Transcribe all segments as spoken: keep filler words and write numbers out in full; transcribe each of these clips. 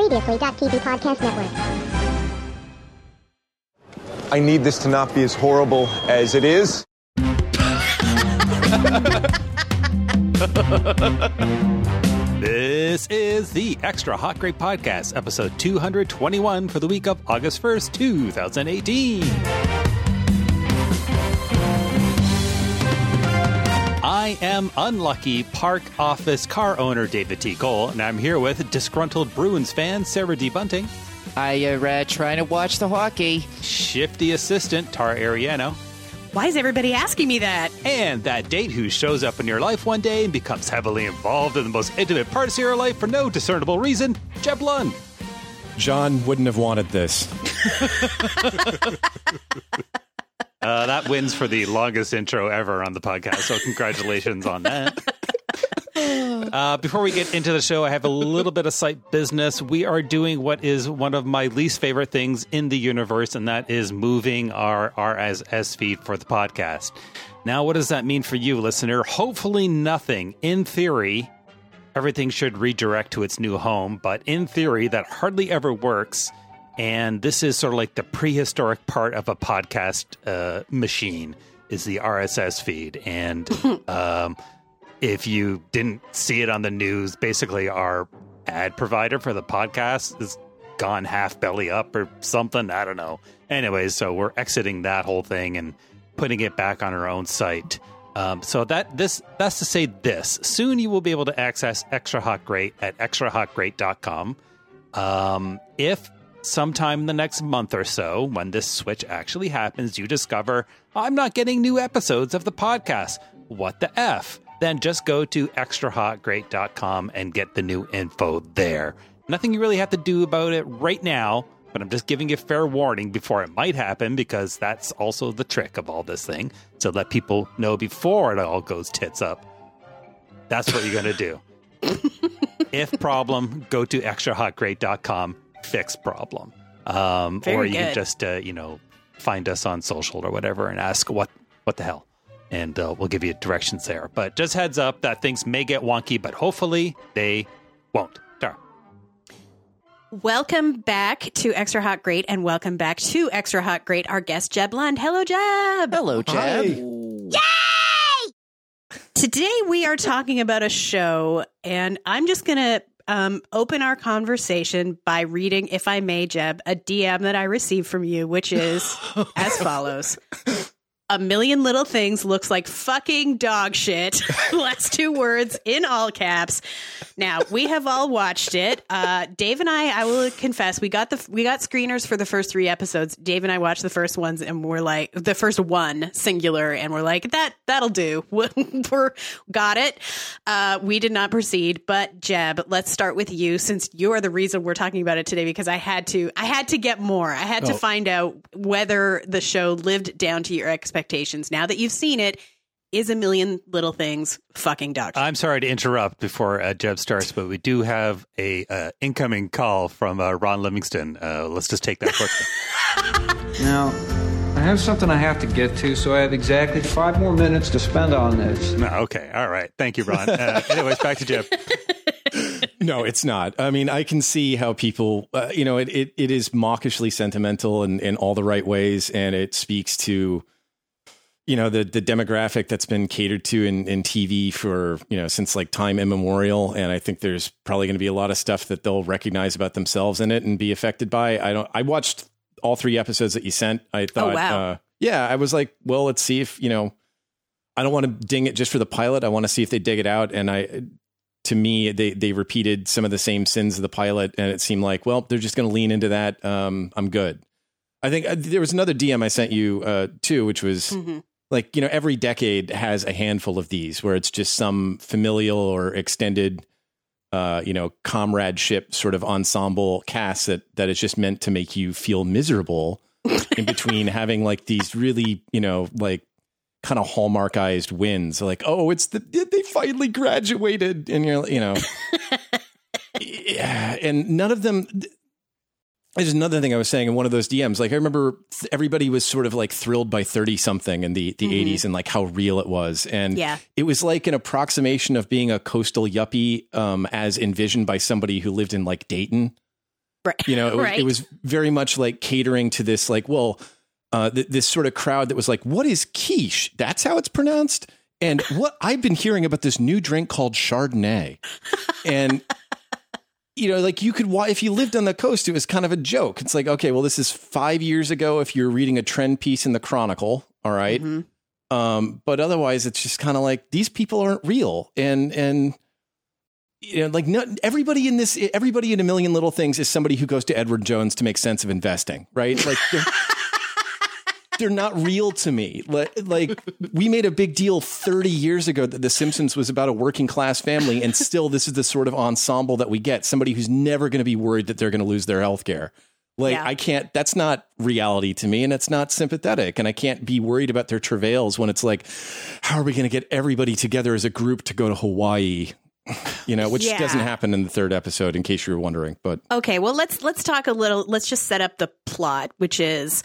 Previously.T V Podcast Network. I need this to not be as horrible as it is. This is the Extra Hot Great Podcast, episode two hundred twenty-one for the week of August first, two thousand eighteen. I am unlucky park office car owner David T. Cole, and I'm here with disgruntled Bruins fan Sarah D. Bunting. I uh, uh, trying to watch the hockey. Shifty assistant Tara Ariano. Why is everybody asking me that? And that date who shows up in your life one day and becomes heavily involved in the most intimate parts of your life for no discernible reason, Jeb Lund. John wouldn't have wanted this. uh, that wins for the longest intro ever on the podcast, so congratulations on that. Uh, before we get into the show, I have a little bit of site business. We are doing what is one of my least favorite things in the universe, and that is moving our R S S feed for the podcast. Now, what does that mean for you, listener? Hopefully nothing. In theory, everything should redirect to its new home, but in theory, that hardly ever works. And this is sort of like the prehistoric part of a podcast uh, machine, is the R S S feed. And um if you didn't see it on the news, basically our ad provider for the podcast is gone half belly up or something. I don't know. Anyways, so we're exiting that whole thing and putting it back on our own site. Um, so that this that's to say this. Soon you will be able to access Extra Hot Great at extra hot great dot com. Um, if sometime in the next month or so, when this switch actually happens, you discover I'm not getting new episodes of the podcast. What the F? Then just go to extra hot great dot com and get the new info there. Nothing you really have to do about it right now, but I'm just giving you fair warning before it might happen, because that's also the trick of all this thing. So let people know before it all goes tits up. That's what you're going to do. If problem, go to extra hot great dot com, fix problem. Um, or you good. can just, uh, you know, find us on social or whatever and ask what, what the hell. And uh, we'll give you directions there. But just heads up that things may get wonky, but hopefully they won't. Tara. Welcome back to Extra Hot Great, and welcome back to Extra Hot Great, our guest, Jeb Lund. Hello, Jeb. Hello, Jeb. Hi. Yay! Today we are talking about a show, and I'm just going to um, open our conversation by reading, if I may, Jeb, a D M that I received from you, which is as follows. A Million Little Things looks like fucking dog shit. Last two words in all caps. Now, we have all watched it. Uh, Dave and I, I will confess, we got the we got screeners for the first three episodes. Dave and I watched the first ones, and we're like, the first one singular, and we're like, that that'll do. We're got it. Uh, we did not proceed, but Jeb, let's start with you, since you're the reason we're talking about it today. Because I had to, I had to get more. I had to Oh. find out whether the show lived down to your expectations. Now that you've seen it, is A Million Little Things fucking dog shit? I'm sorry to interrupt before uh, Jeb starts, but we do have a uh, incoming call from uh, Ron Livingston. Uh, let's just take that quickly. Now, I have something I have to get to, so I have exactly five more minutes to spend on this. No, okay. All right. Thank you, Ron. Uh, anyways, back to Jeb. No, it's not. I mean, I can see how people, uh, you know, it, it, it is mawkishly sentimental in, in all the right ways, and it speaks to, you know, the the demographic that's been catered to in, in T V for, you know, since like time immemorial. And I think there's probably going to be a lot of stuff that they'll recognize about themselves in it and be affected by. I don't, I watched all three episodes that you sent. I thought, Oh, wow. uh, yeah, I was like, well, let's see if, you know, I don't want to ding it just for the pilot. I want to see if they dig it out. And I, to me, they, they repeated some of the same sins of the pilot. And it seemed like, well, they're just going to lean into that. Um, I'm good. I think uh, there was another D M I sent you uh, too, which was, Mm-hmm. like, you know, every decade has a handful of these where it's just some familial or extended, uh, you know, comradeship sort of ensemble cast that that is just meant to make you feel miserable in between having like these really, you know, like kind of hallmarkized wins. Like, oh, it's the they finally graduated, and you're, you know, yeah, and none of them. There's another thing I was saying in one of those D Ms. Like, I remember everybody was sort of like thrilled by thirty something in the, the mm-hmm. eighties and like how real it was. And yeah. it was like an approximation of being a coastal yuppie um, as envisioned by somebody who lived in like Dayton. Right. You know, it was, right. it was very much like catering to this, like, well, uh, th- this sort of crowd that was like, what is quiche? That's how it's pronounced. And what I've been hearing about this new drink called Chardonnay. And, you know, like you could, if you lived on the coast, it was kind of a joke. It's like, okay, well, this is five years ago if you're reading a trend piece in the Chronicle. All right. Mm-hmm. Um, but otherwise, it's just kind of like these people aren't real. And, and, you know, like not everybody in this, everybody in A Million Little Things is somebody who goes to Edward Jones to make sense of investing, right? Like they're, they're not real to me. Like, like we made a big deal thirty years ago that The Simpsons was about a working class family, and still this is the sort of ensemble that we get. Somebody who's never going to be worried that they're going to lose their health care. Like yeah. I can't, that's not reality to me, and it's not sympathetic, and I can't be worried about their travails when it's like, how are we going to get everybody together as a group to go to Hawaii? You know, which yeah. doesn't happen in the third episode, in case you were wondering. But okay, well, let's let's talk a little. Let's just set up the plot, which is,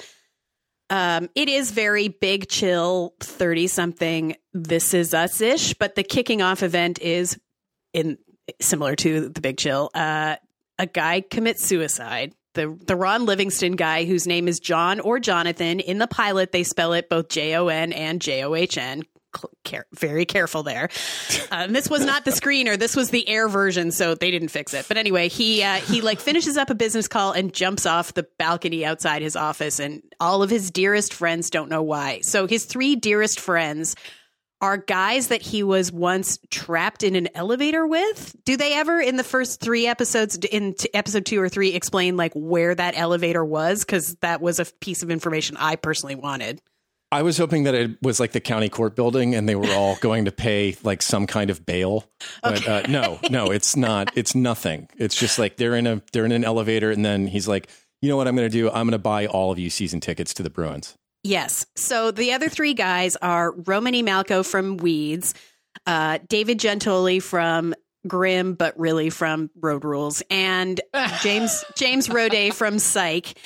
um, it is very Big Chill, thirty something. This Is Us ish, but the kicking off event is in similar to the Big Chill. Uh, a guy commits suicide. The the Ron Livingston guy, whose name is John or Jonathan. In the pilot, they spell it both J O N and J O H N. Care, very careful there. Um, this was not the screener. This was the air version, so they didn't fix it. But anyway, he uh, he like finishes up a business call and jumps off the balcony outside his office, and all of his dearest friends don't know why. So his three dearest friends are guys that he was once trapped in an elevator with. Do they ever, in the first three episodes, in t- episode two or three, explain like where that elevator was? Because that was a piece of information I personally wanted. I was hoping that it was like the county court building and they were all going to pay like some kind of bail. But okay. uh, no, no, it's not. It's nothing. It's just like they're in a they're in an elevator. And then he's like, you know what I'm going to do? I'm going to buy all of you season tickets to the Bruins. Yes. So the other three guys are Romany Malco from Weeds, uh, David Gentoli from Grimm, but really from Road Rules, and James James Roday from Psych.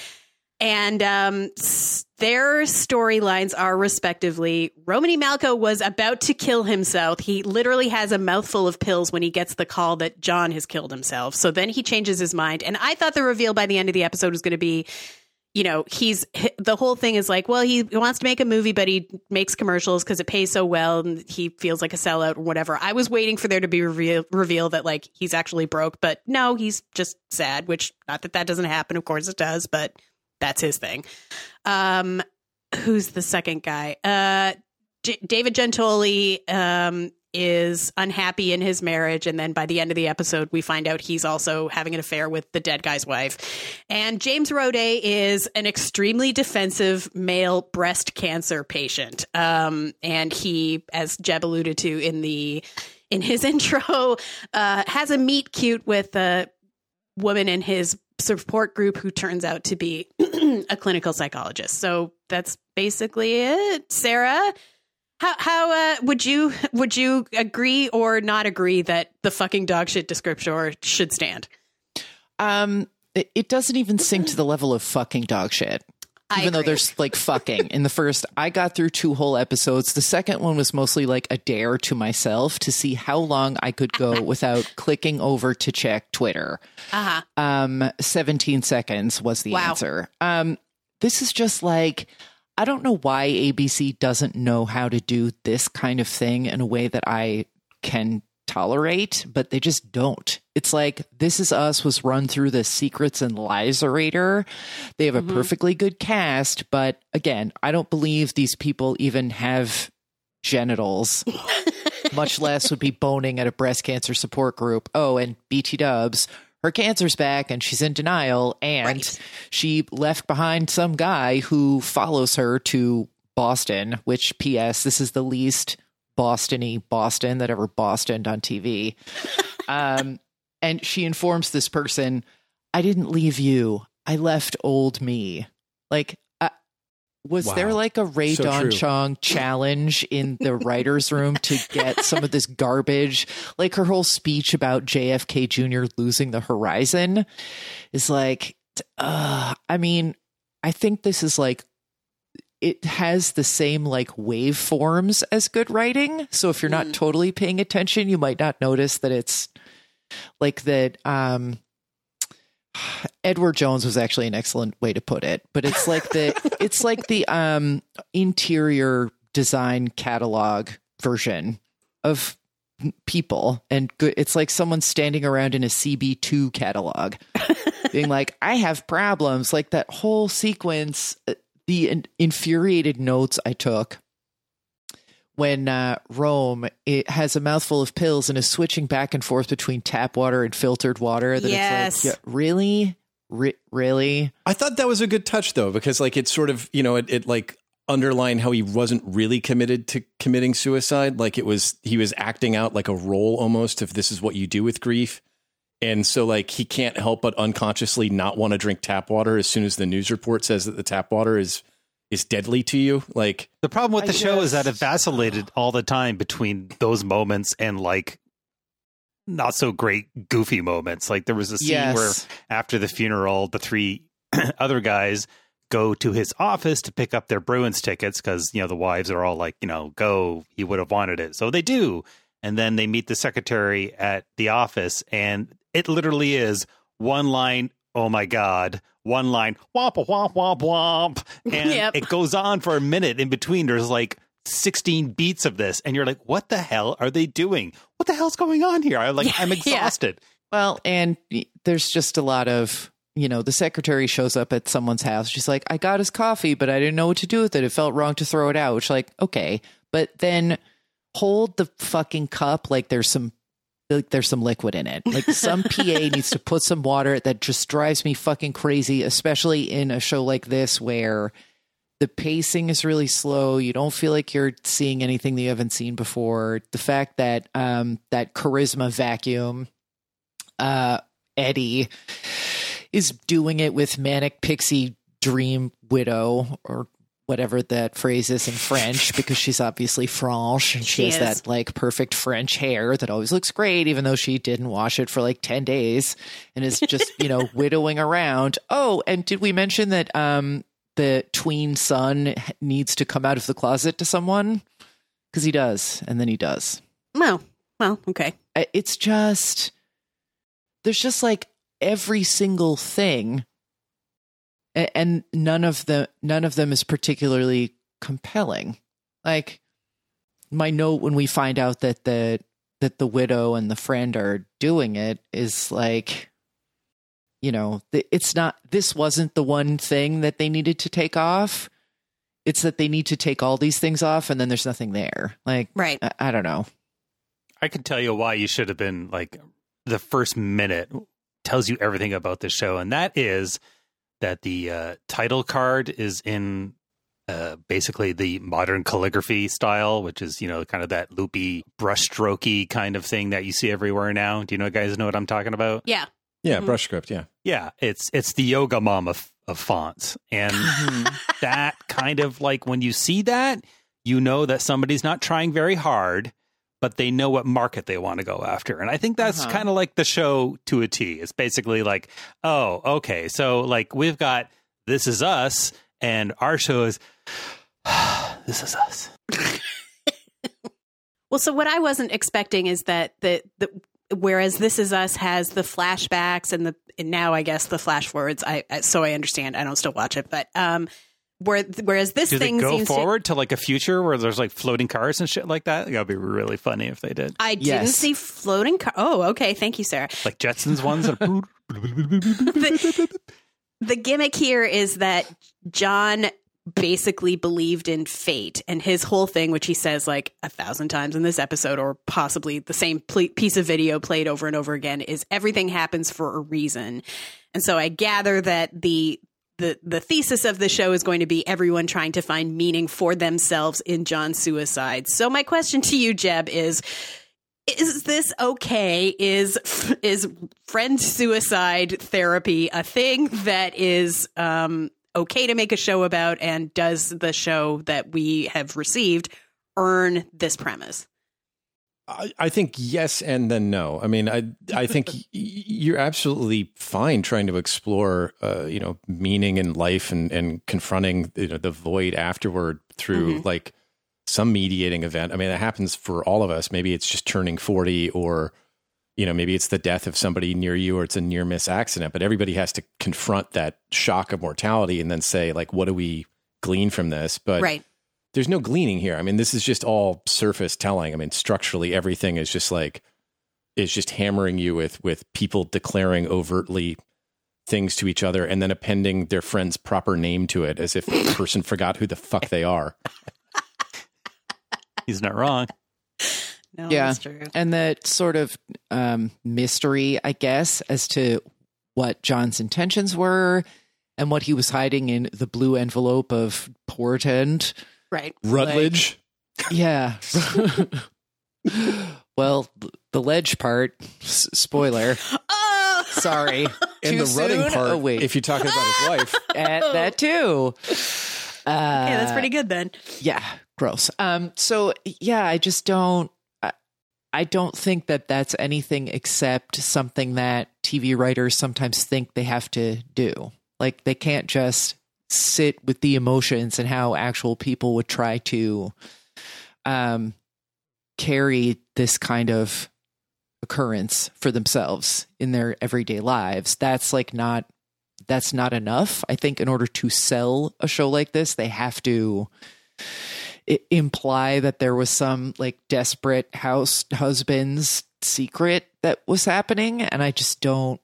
And um, their storylines are respectively, Romany Malco was about to kill himself. He literally has a mouthful of pills when he gets the call that John has killed himself. So then he changes his mind. And I thought the reveal by the end of the episode was going to be, you know, he's the whole thing is like, well, he wants to make a movie, but he makes commercials because it pays so well and he feels like a sellout or whatever. I was waiting for there to be reveal, reveal that like he's actually broke. But no, he's just sad, which not that that doesn't happen. Of course it does. But that's his thing. Um, who's the second guy? Uh, J- David Gentoli um, is unhappy in his marriage. And then by the end of the episode, we find out he's also having an affair with the dead guy's wife. And James Roday is an extremely defensive male breast cancer patient. Um, and he, as Jeb alluded to in the in his intro, uh, has a meet cute with a woman in his support group who turns out to be a clinical psychologist. So that's basically it. Sarah, how how uh, would you would you agree or not agree that the fucking dog shit descriptor should stand? Um, it, it doesn't even sink to the level of fucking dog shit. I Even agree. though there's like fucking in the first, I got through two whole episodes. The second one was mostly like a dare to myself to see how long I could go without clicking over to check Twitter. Uh-huh. Um, seventeen seconds was the Wow. answer. Um, this is just like, I don't know why A B C doesn't know how to do this kind of thing in a way that I can tolerate, but they just don't. It's like This Is Us was run through the Secrets and Lies-orator. They have a mm-hmm. perfectly good cast, but again, I don't believe these people even have genitals, much less would be boning at a breast cancer support group. Oh, and B T Dubs, her cancer's back and she's in denial, and right. she left behind some guy who follows her to Boston, which P S this is the least Boston-y Boston that ever Bostoned on T V. Um, and she informs this person, I didn't leave you. I left old me. Like, uh, was wow. there like a Ray so Don true. Chong challenge in the writer's room to get some of this garbage? Like her whole speech about J F K Junior losing the horizon is like, uh, I mean, I think this is like, it has the same like waveforms as good writing. So if you're not mm. totally paying attention, you might not notice that it's like that. Um, Edward Jones was actually an excellent way to put it, but it's like the it's like the um, interior design catalog version of people, and good. It's like someone standing around in a C B two catalog, being like, "I have problems." Like that whole sequence, the in- infuriated notes I took when uh, Rome it has a mouthful of pills and is switching back and forth between tap water and filtered water. That Yes. it's like, yeah, really, Re- really. I thought that was a good touch, though, because like it sort of, you know, it, it like underlined how he wasn't really committed to committing suicide. Like it was, he was acting out like a role almost if this is what you do with grief. And so like he can't help but unconsciously not want to drink tap water as soon as the news report says that the tap water is is deadly to you. Like The problem with the I show is that it just- vacillated all the time between those moments and like not so great goofy moments. Like there was a scene Yes. where after the funeral, the three other guys go to his office to pick up their Bruins tickets because, you know, the wives are all like, you know, go, he would have wanted it. So they do. And then they meet the secretary at the office, and it literally is one line, oh my God, one line, womp, womp, womp, womp. And Yep. it goes on for a minute in between. There's like sixteen beats of this, and you're like, what the hell are they doing? What the hell's going on here? I like, I'm Yeah. exhausted. Well, and there's just a lot of, you know, the secretary shows up at someone's house. She's like, I got his coffee, but I didn't know what to do with it. It felt wrong to throw it out. Which, like, okay, but then hold the fucking cup like there's some like there's some liquid in it. Like some P A needs to put some water. That just drives me fucking crazy, especially in a show like this where the pacing is really slow. You don't feel like you're seeing anything that you haven't seen before. The fact that um, that charisma vacuum, uh, Eddie, is doing it with manic pixie dream widow or whatever that phrase is in French, because she's obviously French and she, She has is. that like perfect French hair that always looks great, even though she didn't wash it for like ten days and is just, you know, widowing around. Oh, and did we mention that um, the tween son needs to come out of the closet to someone? Because he does. And then he does. Well, well, okay. I- It's just, there's just like every single thing, a- and none of the none of them is particularly compelling. Like my note when we find out that the that the widow and the friend are doing it is like, you know, th- it's not, this wasn't the one thing that they needed to take off. It's that they need to take all these things off and then there's nothing there. Like, Right. I, I don't know. I can tell you why you should have been like the first minute tells you everything about the show. And that is that the uh, title card is in uh, basically the modern calligraphy style, which is, you know, kind of that loopy brushstrokey kind of thing that you see everywhere now. Do you know guys know what I'm talking about? Yeah. yeah, Mhm. brush script. Yeah. Yeah, it's it's the yoga mom of, of fonts. And that kind of like when you see that, you know that somebody's not trying very hard, but they know what market they want to go after. And I think that's Uh-huh. kind of like the show to a T. It's basically like, oh, okay. So like we've got This Is Us and our show is This Is Us. Well, so what I wasn't expecting is that the, the whereas This Is Us has the flashbacks and the and now I guess the flash forwards. I, I so I understand. I don't still watch it, but um, where whereas this Do they thing go seems forward to, like a future where there's like floating cars and shit like that? That would be really funny if they did. to, I didn't Yes. see floating car. Oh, okay. Thank you, Sarah. Like Jetsons ones. That the, the gimmick here is that John basically believed in fate, and his whole thing, which he says like a thousand times in this episode, or possibly the same pl- piece of video played over and over again, is everything happens for a reason. And so I gather that the the the thesis of the show is going to be everyone trying to find meaning for themselves in John's suicide. So my question to you, Jeb, is is this okay? Is is friend suicide therapy a thing that is um, okay to make a show about? And does the show that we have received earn this premise? I, I think yes and then no. I mean, I I think y- you're absolutely fine trying to explore, uh, you know, meaning in life and, and confronting, you know, the void afterward through Mhm. like some mediating event. I mean, that happens for all of us. Maybe it's just turning forty or, you know, maybe it's the death of somebody near you or it's a near miss accident, but everybody has to confront that shock of mortality and then say, like, what do we glean from this? But right. there's no gleaning here. I mean, this is just all surface telling. I mean, structurally, everything is just like, is just hammering you with, with people declaring overtly things to each other and then appending their friend's proper name to it as if the person forgot who the fuck they are. He's not wrong. No, Yeah. that's true. And that sort of um, mystery, I guess, as to what John's intentions were and what he was hiding in the blue envelope of Portend. Right. Rutledge. Yeah. Well, the ledge part, s- spoiler. Oh! Sorry. And Too the rutting soon? part, Oh, wait. if you're talking about his wife. At that too. Uh, Okay, that's pretty good then. Yeah, gross. Um, so yeah, I just don't. I, I don't think that that's anything except something that T V writers sometimes think they have to do. Like they can't just sit with the emotions and how actual people would try to, um, carry this kind of occurrence for themselves in their everyday lives. That's like not. That's not enough. I think in order to sell a show like this, they have to I- imply that there was some like desperate house husband's secret that was happening. And I just don't,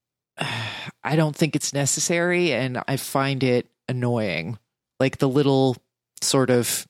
I don't think it's necessary. And I find it annoying. Like the little sort of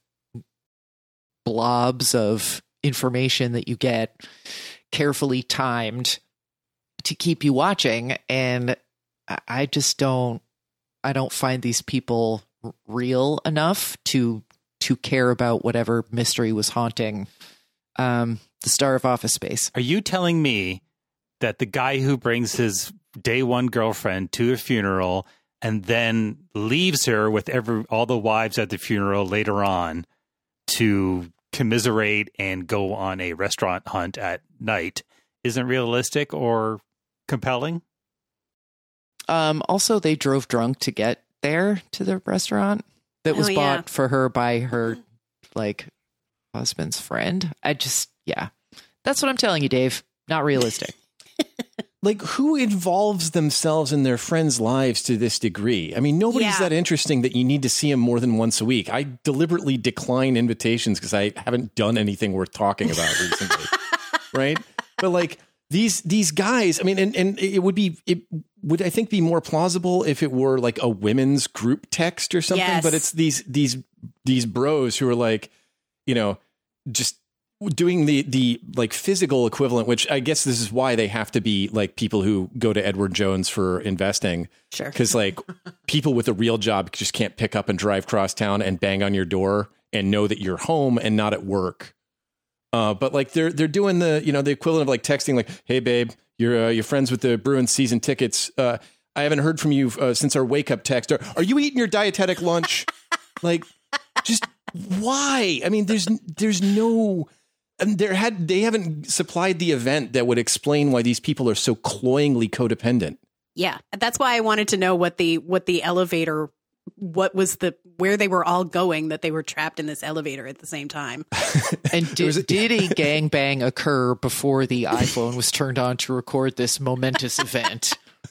blobs of information that you get carefully timed to keep you watching. And I just don't, I don't find these people r- real enough to, to care about whatever mystery was haunting um, the star of Office Space. Are you telling me that the guy who brings his day one girlfriend to a funeral and then leaves her with every all the wives at the funeral later on to commiserate and go on a restaurant hunt at night isn't realistic or compelling? Um, also, they drove drunk to get there to the restaurant that was Oh, yeah. bought for her by her like husband's friend. I just, yeah, that's what I'm telling you, Dave. Not realistic. Like, who involves themselves in their friends' lives to this degree? I mean, nobody's Yeah. that interesting that you need to see them more than once a week. I deliberately decline invitations because I haven't done anything worth talking about recently. Right? But like these these guys, I mean, and, and it would be, it would, I think, be more plausible if it were like a women's group text or something. Yes. But it's these these these bros who are like, you know, just doing the the like physical equivalent, which I guess this is why they have to be like people who go to Edward Jones for investing. Sure. Because like people with a real job just can't pick up and drive cross town and bang on your door and know that you're home and not at work. Uh, but like they're they're doing the, you know, the equivalent of like texting like, hey babe, you're uh, you're friends with the Bruins season tickets. Uh, I haven't heard from you uh, since our wake up text. Are, are you eating your dietetic lunch? Like, just why? I mean, there's there's no. And there had they haven't supplied the event that would explain why these people are so cloyingly codependent. Yeah, that's why I wanted to know what the what the elevator, what was the where they were all going that they were trapped in this elevator at the same time. And did, did a gangbang occur before the iPhone was turned on to record this momentous event?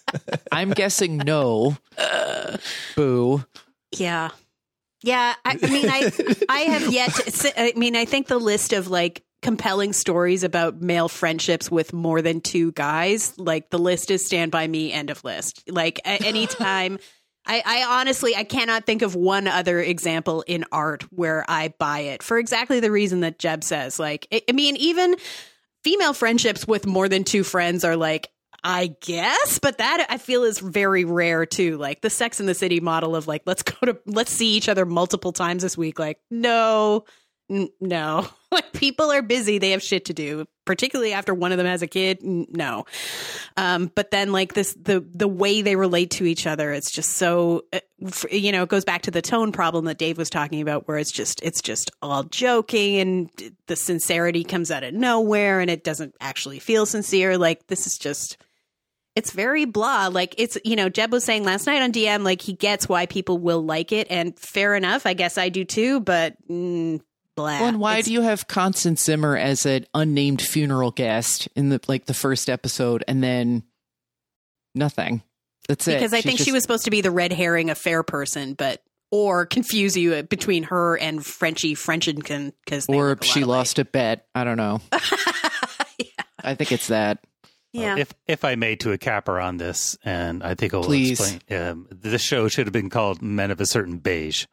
I'm guessing no. Uh, Boo. Yeah. Yeah, I, I mean, I I have yet to, I mean, I think the list of like compelling stories about male friendships with more than two guys, like the list is Stand By Me, end of list. Like a- anytime, I, I honestly, I cannot think of one other example in art where I buy it for exactly the reason that Jeb says. Like, I, I mean, even female friendships with more than two friends are like, I guess, but that I feel is very rare too. Like the Sex and the City model of like, let's go to, let's see each other multiple times this week. Like, no, n- no, like people are busy. They have shit to do, particularly after one of them has a kid. N- No. Um, but then like this, the, the way they relate to each other, it's just so, uh, f- you know, it goes back to the tone problem that Dave was talking about, where it's just, it's just all joking and the sincerity comes out of nowhere and it doesn't actually feel sincere. Like this is just, it's very blah. Like it's, you know, Jeb was saying last night on D M, like he gets why people will like it. And fair enough. I guess I do too. But mm, blah. Well, and why It's- do you have Constance Zimmer as an unnamed funeral guest in the like the first episode and then nothing? That's it. Because I She's think just- she was supposed to be the red herring affair person, but or confuse you between her and Frenchie Frenchenkin because or she lost a bet. I don't know. yeah. I think it's that. Yeah. If if I may to a capper on this, and I think I'll Please. explain. Um, this show should have been called Men of a Certain Beige.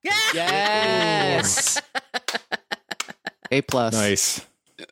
Yes. A plus. Nice.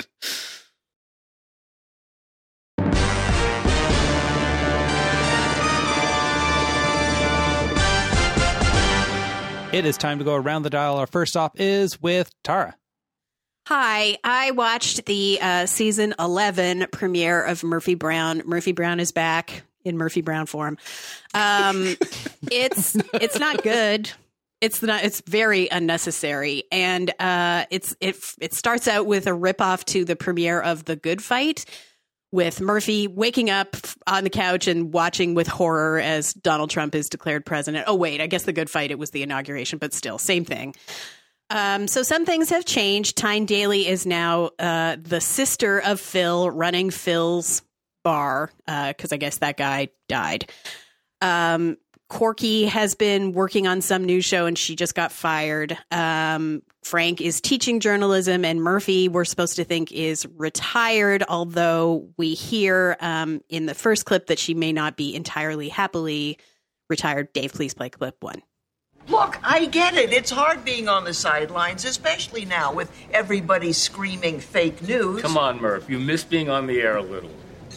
It is time to go around the dial. Our first stop is with Tara. Hi, I watched the uh, season eleven premiere of Murphy Brown. Murphy Brown is back in Murphy Brown form. Um, it's it's not good. It's not. It's very unnecessary, and uh, it's it it starts out with a ripoff to the premiere of The Good Fight, with Murphy waking up on the couch and watching with horror as Donald Trump is declared president. Oh wait, I guess The Good Fight, it was the inauguration, but still, same thing. Um, so some things have changed. Tyne Daly is now uh, the sister of Phil, running Phil's bar, because uh, I guess that guy died. Um, Corky has been working on some new show, and she just got fired. Um, Frank is teaching journalism, and Murphy, we're supposed to think, is retired, although we hear um, in the first clip that she may not be entirely happily retired. Dave, please play clip one. Look, I get it. It's hard being on the sidelines, especially now with everybody screaming fake news. Come on, Murph. You miss being on the air a little.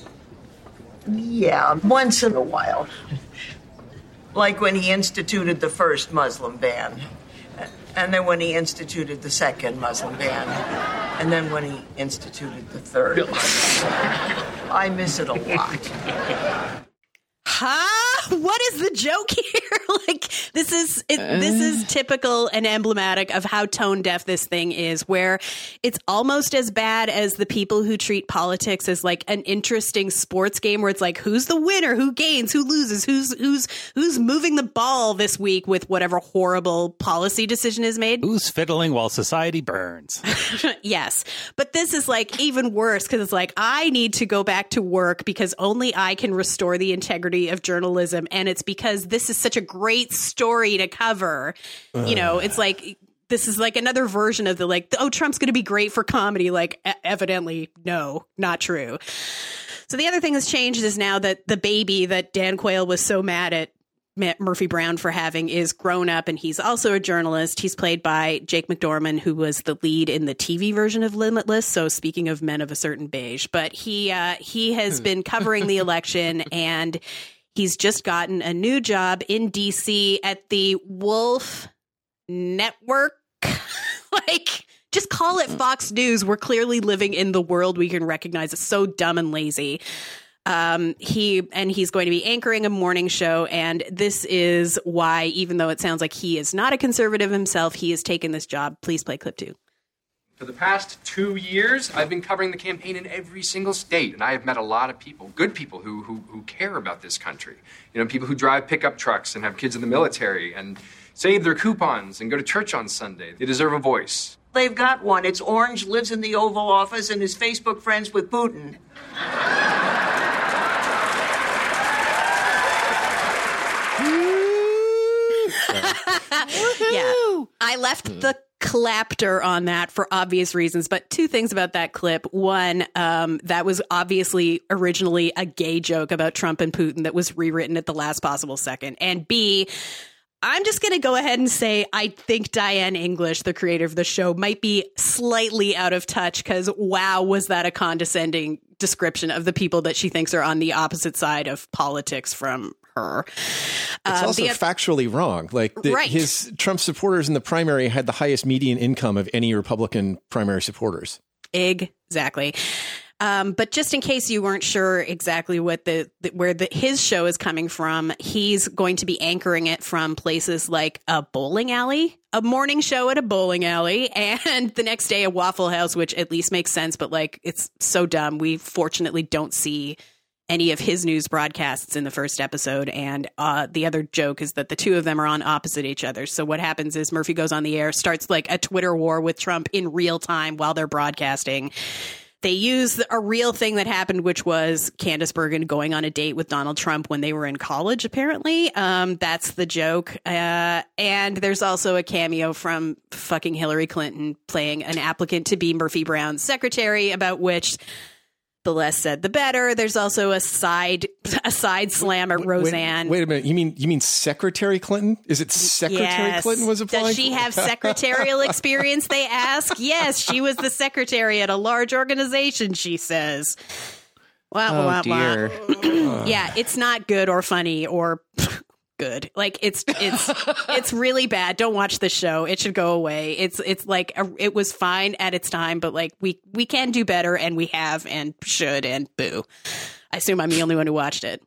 Yeah, once in a while. Like when he instituted the first Muslim ban. And then when he instituted the second Muslim ban. And then when he instituted the third. I miss it a lot. Huh? What is the joke here? Like, this is it, this is typical and emblematic of how tone deaf this thing is, where it's almost as bad as the people who treat politics as like an interesting sports game, where it's like, who's the winner, who gains, who loses, who's who's who's moving the ball this week with whatever horrible policy decision is made. Who's fiddling while society burns? Yes. But this is like even worse, because it's like, I need to go back to work because only I can restore the integrity of journalism. And it's because this is such a great story to cover. Uh. You know, it's like, this is like another version of the like, oh, Trump's going to be great for comedy. Like, e- evidently, no, not true. So the other thing that's changed is now that the baby that Dan Quayle was so mad at Murphy Brown for having is grown up, and he's also a journalist. He's played by Jake McDorman, who was the lead in the T V version of Limitless. So speaking of Men of a Certain Beige, but he uh, he has been covering the election, and he's just gotten a new job in D C at the Wolf Network. Like, just call it Fox News. We're clearly living in the world we can recognize. It's so dumb and lazy. Um, he and he's going to be anchoring a morning show, and this is why, even though it sounds like he is not a conservative himself, he has taken this job. Please play clip two. For the past two years, I've been covering the campaign in every single state, and I have met a lot of people, good people who who, who care about this country. You know, people who drive pickup trucks and have kids in the military and save their coupons and go to church on Sunday. They deserve a voice. They've got one. It's Orange, lives in the Oval Office, and is Facebook friends with Putin. Yeah, I left the clapter on that for obvious reasons, but two things about that clip. One, um, that was obviously originally a gay joke about Trump and Putin that was rewritten at the last possible second. And B, I'm just going to go ahead and say I think Diane English, the creator of the show, might be slightly out of touch, because wow, was that a condescending description of the people that she thinks are on the opposite side of politics from her. It's um, also the, factually wrong. Like the, right. his Trump supporters in the primary had the highest median income of any Republican primary supporters. Exactly. Um, but just in case you weren't sure exactly what the, the where the, his show is coming from, he's going to be anchoring it from places like a bowling alley, a morning show at a bowling alley, and the next day a Waffle House, which at least makes sense. But like, it's so dumb. We fortunately don't see any of his news broadcasts in the first episode. And uh, the other joke is that the two of them are on opposite each other. So what happens is Murphy goes on the air, starts like a Twitter war with Trump in real time while they're broadcasting. They use a real thing that happened, which was Candace Bergen going on a date with Donald Trump when they were in college, apparently. Um, that's the joke. Uh, and there's also a cameo from fucking Hillary Clinton playing an applicant to be Murphy Brown's secretary, about which the less said, the better. There's also a side a side slam at Roseanne. Wait, wait a minute. You mean you mean Secretary Clinton? Is it Secretary yes. Clinton was applying? Does she have secretarial experience, they ask? Yes, she was the secretary at a large organization, she says. Wah, oh, wah, dear. Wah. Yeah, it's not good or funny or good. Like it's it's it's really bad. Don't watch the show. It should go away. It's it's like a, it was fine at its time, but like we we can do better, and we have and should, and boo. I assume I'm the only one who watched it.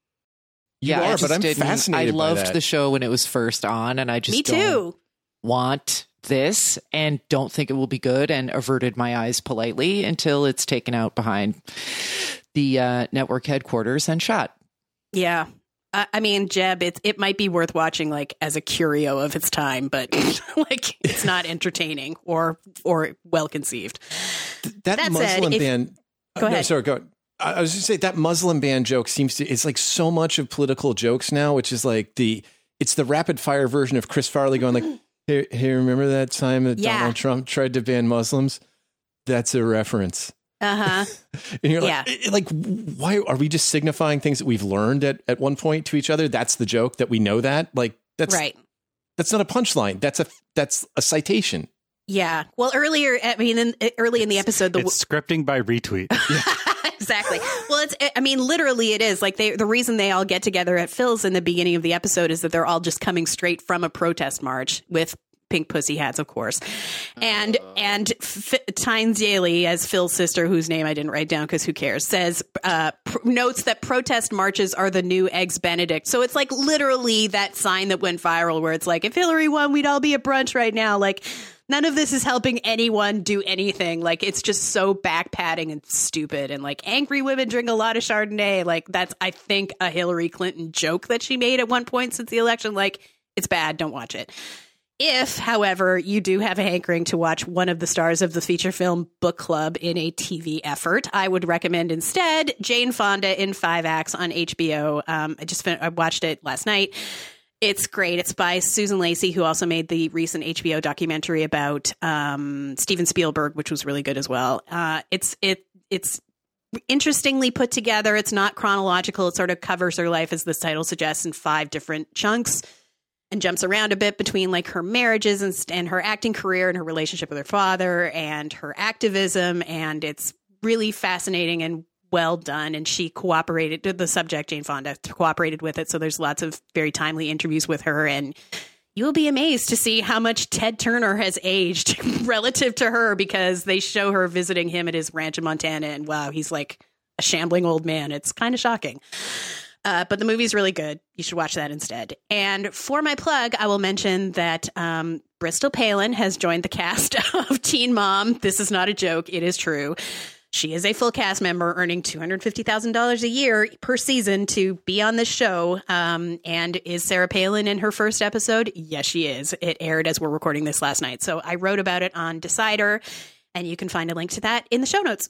You yeah, are, I but I'm didn't. fascinated I by loved that. the show when it was first on, and I just Me don't too. want this and don't think it will be good, and averted my eyes politely until it's taken out behind the uh, network headquarters and shot. Yeah. I I mean, Jeb, it, it might be worth watching like as a curio of its time, but like it's not entertaining or or well conceived. That, That Muslim said, if- ban. Go uh, No, ahead. sorry, go. I I was just say that Muslim ban joke seems to. It's like so much of political jokes now, which is like the. It's the rapid fire version of Chris Farley going like, "Hey, hey remember that time that Yeah. Donald Trump tried to ban Muslims?" That's a reference. Uh huh. And you're like, Yeah. eh, like, why are we just signifying things that we've learned at, at one point to each other? That's the joke that we know that. Like, that's Right. That's not a punchline. That's a that's a citation. Yeah. Well, earlier, I mean, in, early in the episode, the It's scripting by retweet. exactly. Well, it's. I mean, literally, it is like they. The reason they all get together at Phil's in the beginning of the episode is that they're all just coming straight from a protest march with pink pussy hats, of course, and and F- Tynes Daly, as Phil's sister, whose name I didn't write down because who cares, says uh, pr- notes that protest marches are the new Eggs Benedict. So it's like literally that sign that went viral, where it's like, if Hillary won, we'd all be at brunch right now. Like, none of this is helping anyone do anything. Like, it's just so back patting and stupid. And like, angry women drink a lot of Chardonnay. Like, that's, I think, a Hillary Clinton joke that she made at one point since the election. Like, it's bad. Don't watch it. If, however, you do have a hankering to watch one of the stars of the feature film Book Club in a T V effort, I would recommend instead Jane Fonda in Five Acts on H B O. Um, I just fin- I watched it last night. It's great. It's by Susan Lacey, who also made the recent H B O documentary about um, Steven Spielberg, which was really good as well. Uh, it's it it's interestingly put together. It's not chronological. It sort of covers her life, as the title suggests, in five different chunks, and jumps around a bit between like her marriages and, and her acting career and her relationship with her father and her activism. And it's really fascinating and well done. And she cooperated, the subject, Jane Fonda, cooperated with it. So there's lots of very timely interviews with her. And you'll be amazed to see how much Ted Turner has aged relative to her, because they show her visiting him at his ranch in Montana. And wow, he's like a shambling old man. It's kind of shocking. Uh, but the movie's really good. You should watch that instead. And for my plug, I will mention that um, Bristol Palin has joined the cast of Teen Mom. This is not a joke. It is true. She is a full cast member, earning two hundred fifty thousand dollars a year per season to be on this show. Um, and is Sarah Palin in her first episode? Yes, she is. It aired as we're recording this last night. So I wrote about it on Decider, and you can find a link to that in the show notes.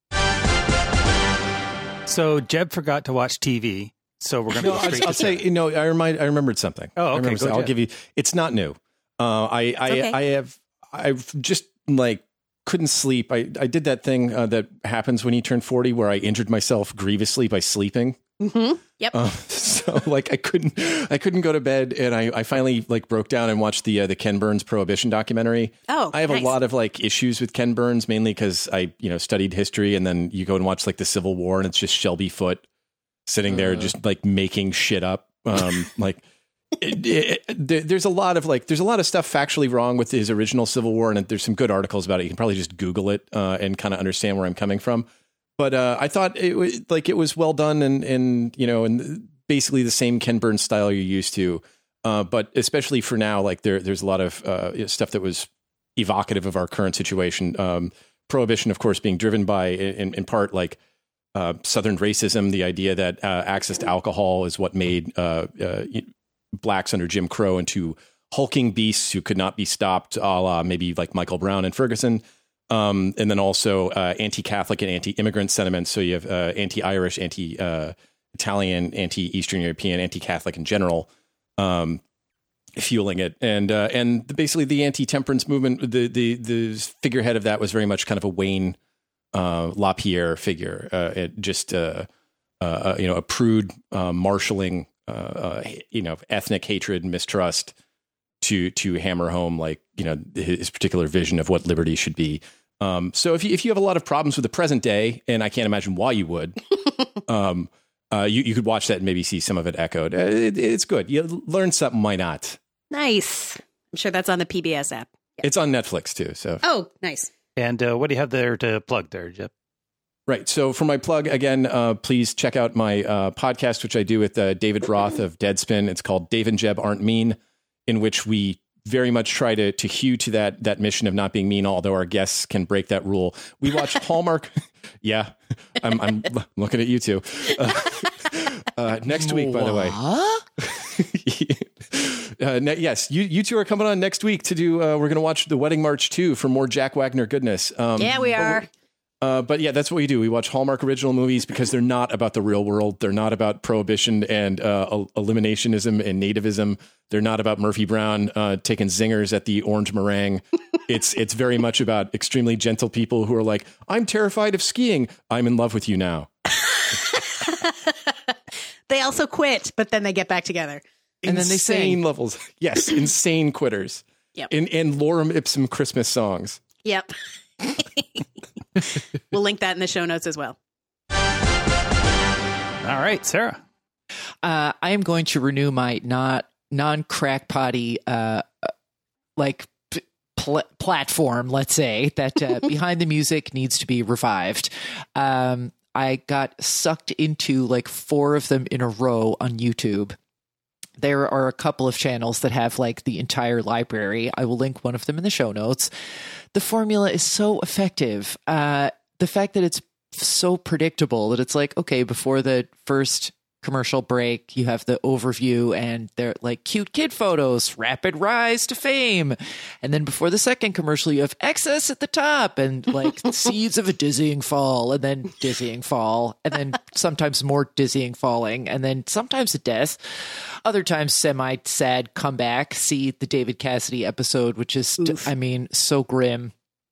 So Jeb forgot to watch T V. So we're going to No, go I'll, straight I'll to say, you know, I remind, I remembered something. Oh, okay, I remembered go something. I'll ahead. give you. It's not new. Uh, I, I, okay. I have, I've just like couldn't sleep. I, I did that thing uh, that happens when you turn forty, where I injured myself grievously by sleeping. Mm-hmm. Yep. Uh, so like I couldn't, I couldn't go to bed, and I, I finally like broke down and watched the uh, the Ken Burns Prohibition documentary. Oh, I have nice. a lot of like issues with Ken Burns, mainly because I, you know, studied history, and then you go and watch like the Civil War, and it's just Shelby Foote sitting there, Uh. just like making shit up. Um, like it, it, it, there's a lot of like, there's a lot of stuff factually wrong with his original Civil War, and there's some good articles about it. You can probably just Google it uh, and kind of understand where I'm coming from. But uh, I thought it was like it was well done, and and you know, and basically the same Ken Burns style you're used to. Uh, but especially for now, like there there's a lot of uh, stuff that was evocative of our current situation. Um, Prohibition, of course, being driven by in, in part like uh, Southern racism, the idea that uh, access to alcohol is what made uh, uh, blacks under Jim Crow into hulking beasts who could not be stopped, a la maybe like Michael Brown and Ferguson. Um, and then also uh, anti-Catholic and anti-immigrant sentiments. So you have uh, anti-Irish, anti-Italian, anti-Eastern European, anti-Catholic in general, um, fueling it. And uh, and basically the anti-temperance movement, the, the the figurehead of that was very much kind of a Wayne uh, LaPierre figure. Uh, it just uh, uh, you know a prude uh, marshaling uh, uh, you know ethnic hatred and mistrust to to hammer home like you know his particular vision of what liberty should be. Um, so if you if you have a lot of problems with the present day, and I can't imagine why you would, um, uh, you you could watch that and maybe see some of it echoed. Uh, it, it's good. You learn something. Why not? Nice. I'm sure that's on the P B S app. Yeah. It's on Netflix too. So oh, nice. And uh, what do you have there to plug there, Jeb? Right. So for my plug, again, uh, please check out my uh, podcast, which I do with uh, David Roth of Deadspin. It's called Dave and Jeb Aren't Mean, in which we very much try to to hew to that that mission of not being mean, although our guests can break that rule. We watch Hallmark. Yeah, I'm, I'm looking at you two. Uh, uh, next week, by the way. uh, ne- yes, you you two are coming on next week to do. Uh, we're going to watch The Wedding March two for more Jack Wagner goodness. Um, yeah, we are. Uh, but yeah, that's what we do. We watch Hallmark original movies because they're not about the real world. They're not about prohibition and uh, eliminationism and nativism. They're not about Murphy Brown uh, taking zingers at the orange meringue. It's it's very much about extremely gentle people who are like, I'm terrified of skiing. I'm in love with you now. They also quit, but then they get back together. And then they sing levels. Yes, insane quitters. Yep. And, and Lorem Ipsum Christmas songs. Yep. We'll link that in the show notes as well. All right, Sarah. Uh, I am going to renew my not non-crackpotty uh, like p- pl- platform. Let's say that uh, Behind the Music needs to be revived. Um, I got sucked into like four of them in a row on YouTube. There are a couple of channels that have like the entire library. I will link one of them in the show notes. The formula is so effective. Uh, the fact that it's so predictable that it's like, okay, before the first commercial break, you have the overview and they're like cute kid photos, rapid rise to fame. And then before the second commercial, you have excess at the top and like seeds of a dizzying fall and then dizzying fall and then sometimes more dizzying falling and then sometimes a death. Other times semi sad comeback. See the David Cassidy episode, which is, Oof. I mean, so grim.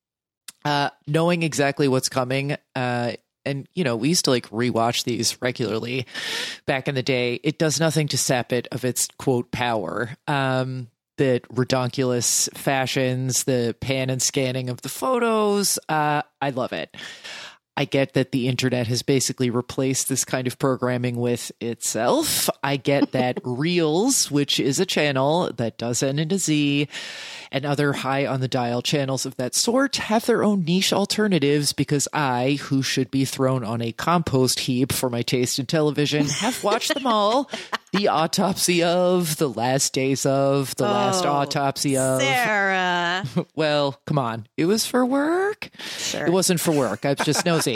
Uh, knowing exactly what's coming, uh, and, you know, we used to like rewatch these regularly back in the day. It does nothing to sap it of its quote power. Um, the redonkulous fashions, the pan and scanning of the photos. Uh, I love it. I get that the internet has basically replaced this kind of programming with itself. I get that Reels, which is a channel that does end in a Z, and other high on the dial channels of that sort have their own niche alternatives because I, who should be thrown on a compost heap for my taste in television, have watched them all. The Autopsy of, The Last Days of, The oh, Last Autopsy of. Sarah. Well, come on. It was for work. Sure. It wasn't for work. I was just nosy.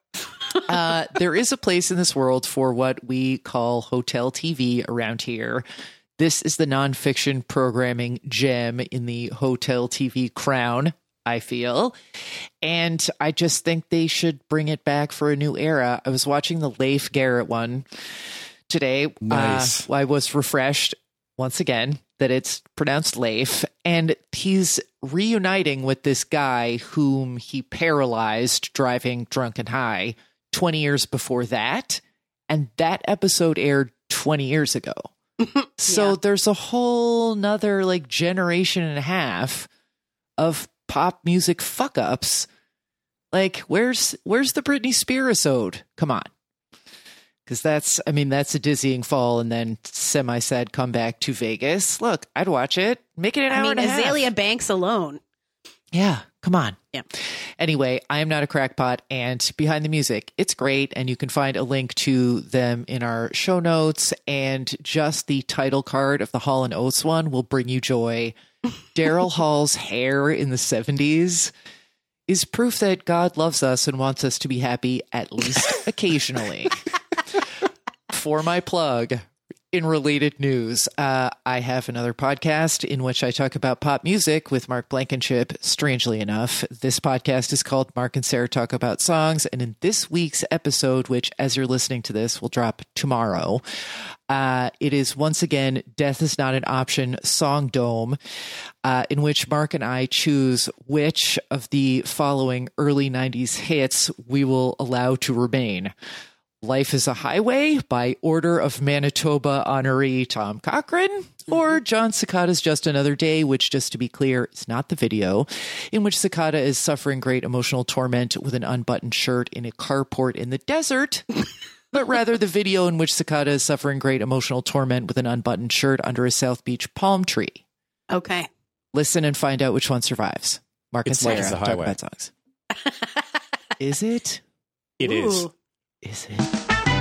uh, there is a place in this world for what we call hotel T V around here. This is the nonfiction programming gem in the hotel T V crown, I feel. And I just think they should bring it back for a new era. I was watching the Leif Garrett one today. Nice. Uh, I was refreshed once again that it's pronounced Leif. And he's reuniting with this guy whom he paralyzed driving drunk and high twenty years before that. And that episode aired twenty years ago. So yeah. There's a whole nother like generation and a half of pop music fuck ups. Like, where's where's the Britney Spears ode? Come on. Because that's, I mean, that's a dizzying fall and then semi-sad comeback to Vegas. Look, I'd watch it. Make it an I hour mean, and a half. Azalea Banks alone. Yeah, come on. Yeah. Anyway, I am not a crackpot, and Behind the Music, it's great, and you can find a link to them in our show notes, and just the title card of the Hall and Oates one will bring you joy. Daryl Hall's hair in the seventies is proof that God loves us and wants us to be happy at least occasionally. For my plug, in related news, uh, I have another podcast in which I talk about pop music with Mark Blankenship. Strangely enough, this podcast is called Mark and Sarah Talk About Songs. And in this week's episode, which as you're listening to this will drop tomorrow, uh, it is once again Death is Not an Option Song Dome, uh, in which Mark and I choose which of the following early nineties hits we will allow to remain. Life is a Highway by Order of Manitoba honoree Tom Cochrane, or John Cicada's Just Another Day, which, just to be clear, is not the video, in which Cicada is suffering great emotional torment with an unbuttoned shirt in a carport in the desert, but rather the video in which Cicada is suffering great emotional torment with an unbuttoned shirt under a South Beach palm tree. Okay. Listen and find out which one survives. Mark and It's Life is Sarah a Talk Highway. About Songs. Is it? It is. Ooh. Is it?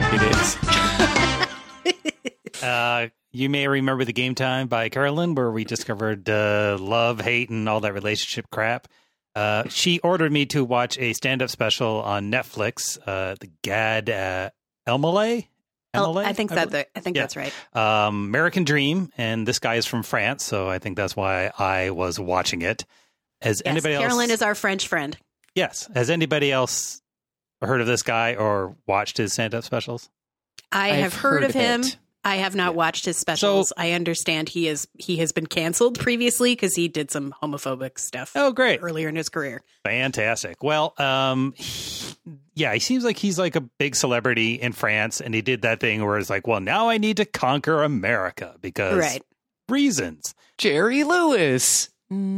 It is. Uh, you may remember the Game Time by Carolyn, where we discovered uh, love, hate, and all that relationship crap. Uh, she ordered me to watch a stand-up special on Netflix, uh, the Gad uh, Elmaleh. El- I think that the, I think Yeah. that's right. Um, American Dream, and this guy is from France, so I think that's why I was watching it. Has Yes, anybody Carolyn else? is our French friend. Yes. Has anybody else heard of this guy or watched his stand-up specials? I I've have heard, heard of of him. it. I have not watched his specials. So- I understand he is he has been canceled previously because he did some homophobic stuff. Oh, great. Earlier in his career. Fantastic. Well, um, he- yeah, he seems like he's like a big celebrity in France, and he did that thing where it's like, well, now I need to conquer America because Right. reasons. Jerry Lewis.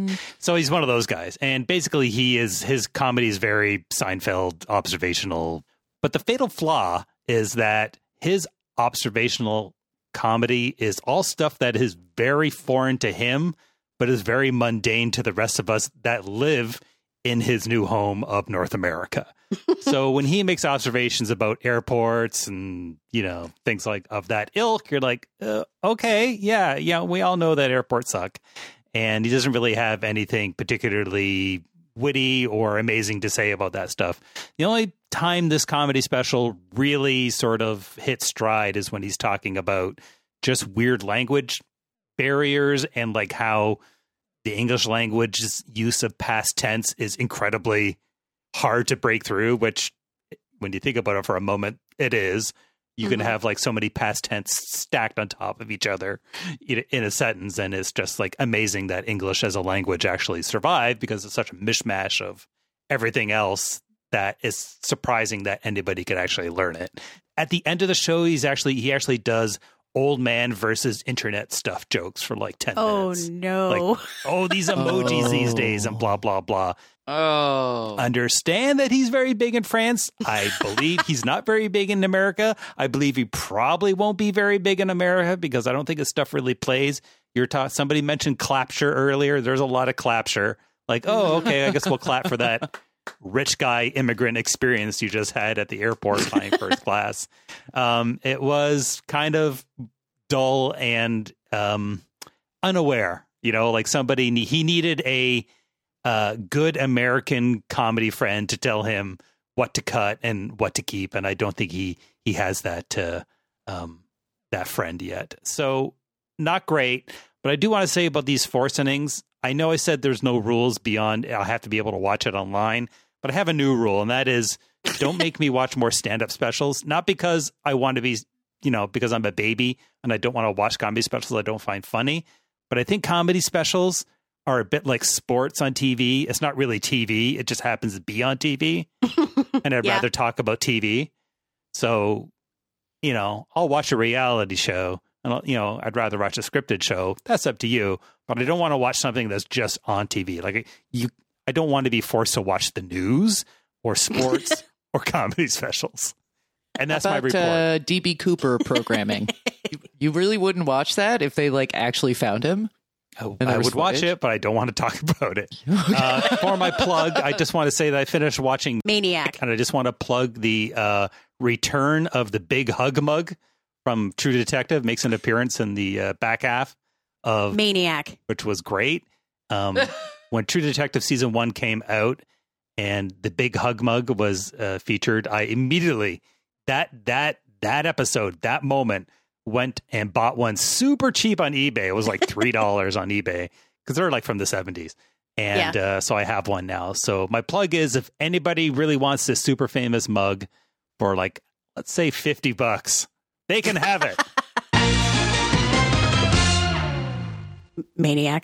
So he's one of those guys, and basically he is his comedy is very Seinfeld observational. But the fatal flaw is that his observational comedy is all stuff that is very foreign to him, but is very mundane to the rest of us that live in his new home of North America. So when he makes observations about airports and, you know, things like of that ilk, you're like, uh, okay, yeah, yeah, we all know that airports suck. And he doesn't really have anything particularly witty or amazing to say about that stuff. The only time this comedy special really sort of hits stride is when he's talking about just weird language barriers and like how the English language's use of past tense is incredibly hard to break through, which when you think about it for a moment, it is. You can have like so many past tense stacked on top of each other in in a sentence. And it's just like amazing that English as a language actually survived because it's such a mishmash of everything else that is surprising that anybody could actually learn it. At the end of the show, he's actually, he actually does old man versus internet stuff jokes for like ten Oh minutes. no. Like, oh, these emojis Oh. these days and blah, blah, blah. Oh. Understand that he's very big in France. I believe he's not very big in America. I believe he probably won't be very big in America because I don't think his stuff really plays. You're ta- somebody mentioned clapture earlier. There's a lot of clapture. Like, oh, okay, I guess we'll clap for that rich guy immigrant experience you just had at the airport flying first class. Um, it was kind of dull and um, unaware. You know, like somebody ne- he needed a uh, good American comedy friend to tell him what to cut and what to keep, and I don't think he he has that uh, um, that friend yet. So not great. But I do want to say about these force innings. I know I said there's no rules beyond I'll have to be able to watch it online, but I have a new rule, and that is don't make me watch more stand-up specials. Not because I want to be, you know, because I'm a baby and I don't want to watch comedy specials I don't find funny. But I think comedy specials are a bit like sports on T V. It's not really T V. It just happens to be on T V. And I'd Yeah. rather talk about T V. So, you know, I'll watch a reality show. And, I'll- you know, I'd rather watch a scripted show. That's up to you. But I don't want to watch something that's just on T V. Like, you, I don't want to be forced to watch the news or sports or comedy specials. And that's How my about, report. Uh, D B Cooper programming. you, you really wouldn't watch that if they like actually found him? Oh, And I there was would watch footage? it, but I don't want to talk about it. uh, for my plug, I just want to say that I finished watching Maniac. and I just want to plug the uh, return of the Big Hug Mug from True Detective. Makes an appearance in the uh, back half of Maniac. which was great. Um, when True Detective season one came out, and the big hug mug was uh, featured, I immediately that that that episode, that moment, went and bought one super cheap on eBay. It was like three dollars on eBay because they're like from the seventies. And yeah. uh, so I have one now. So my plug is, if anybody really wants this super famous mug for like, let's say fifty bucks, they can have it. Maniac.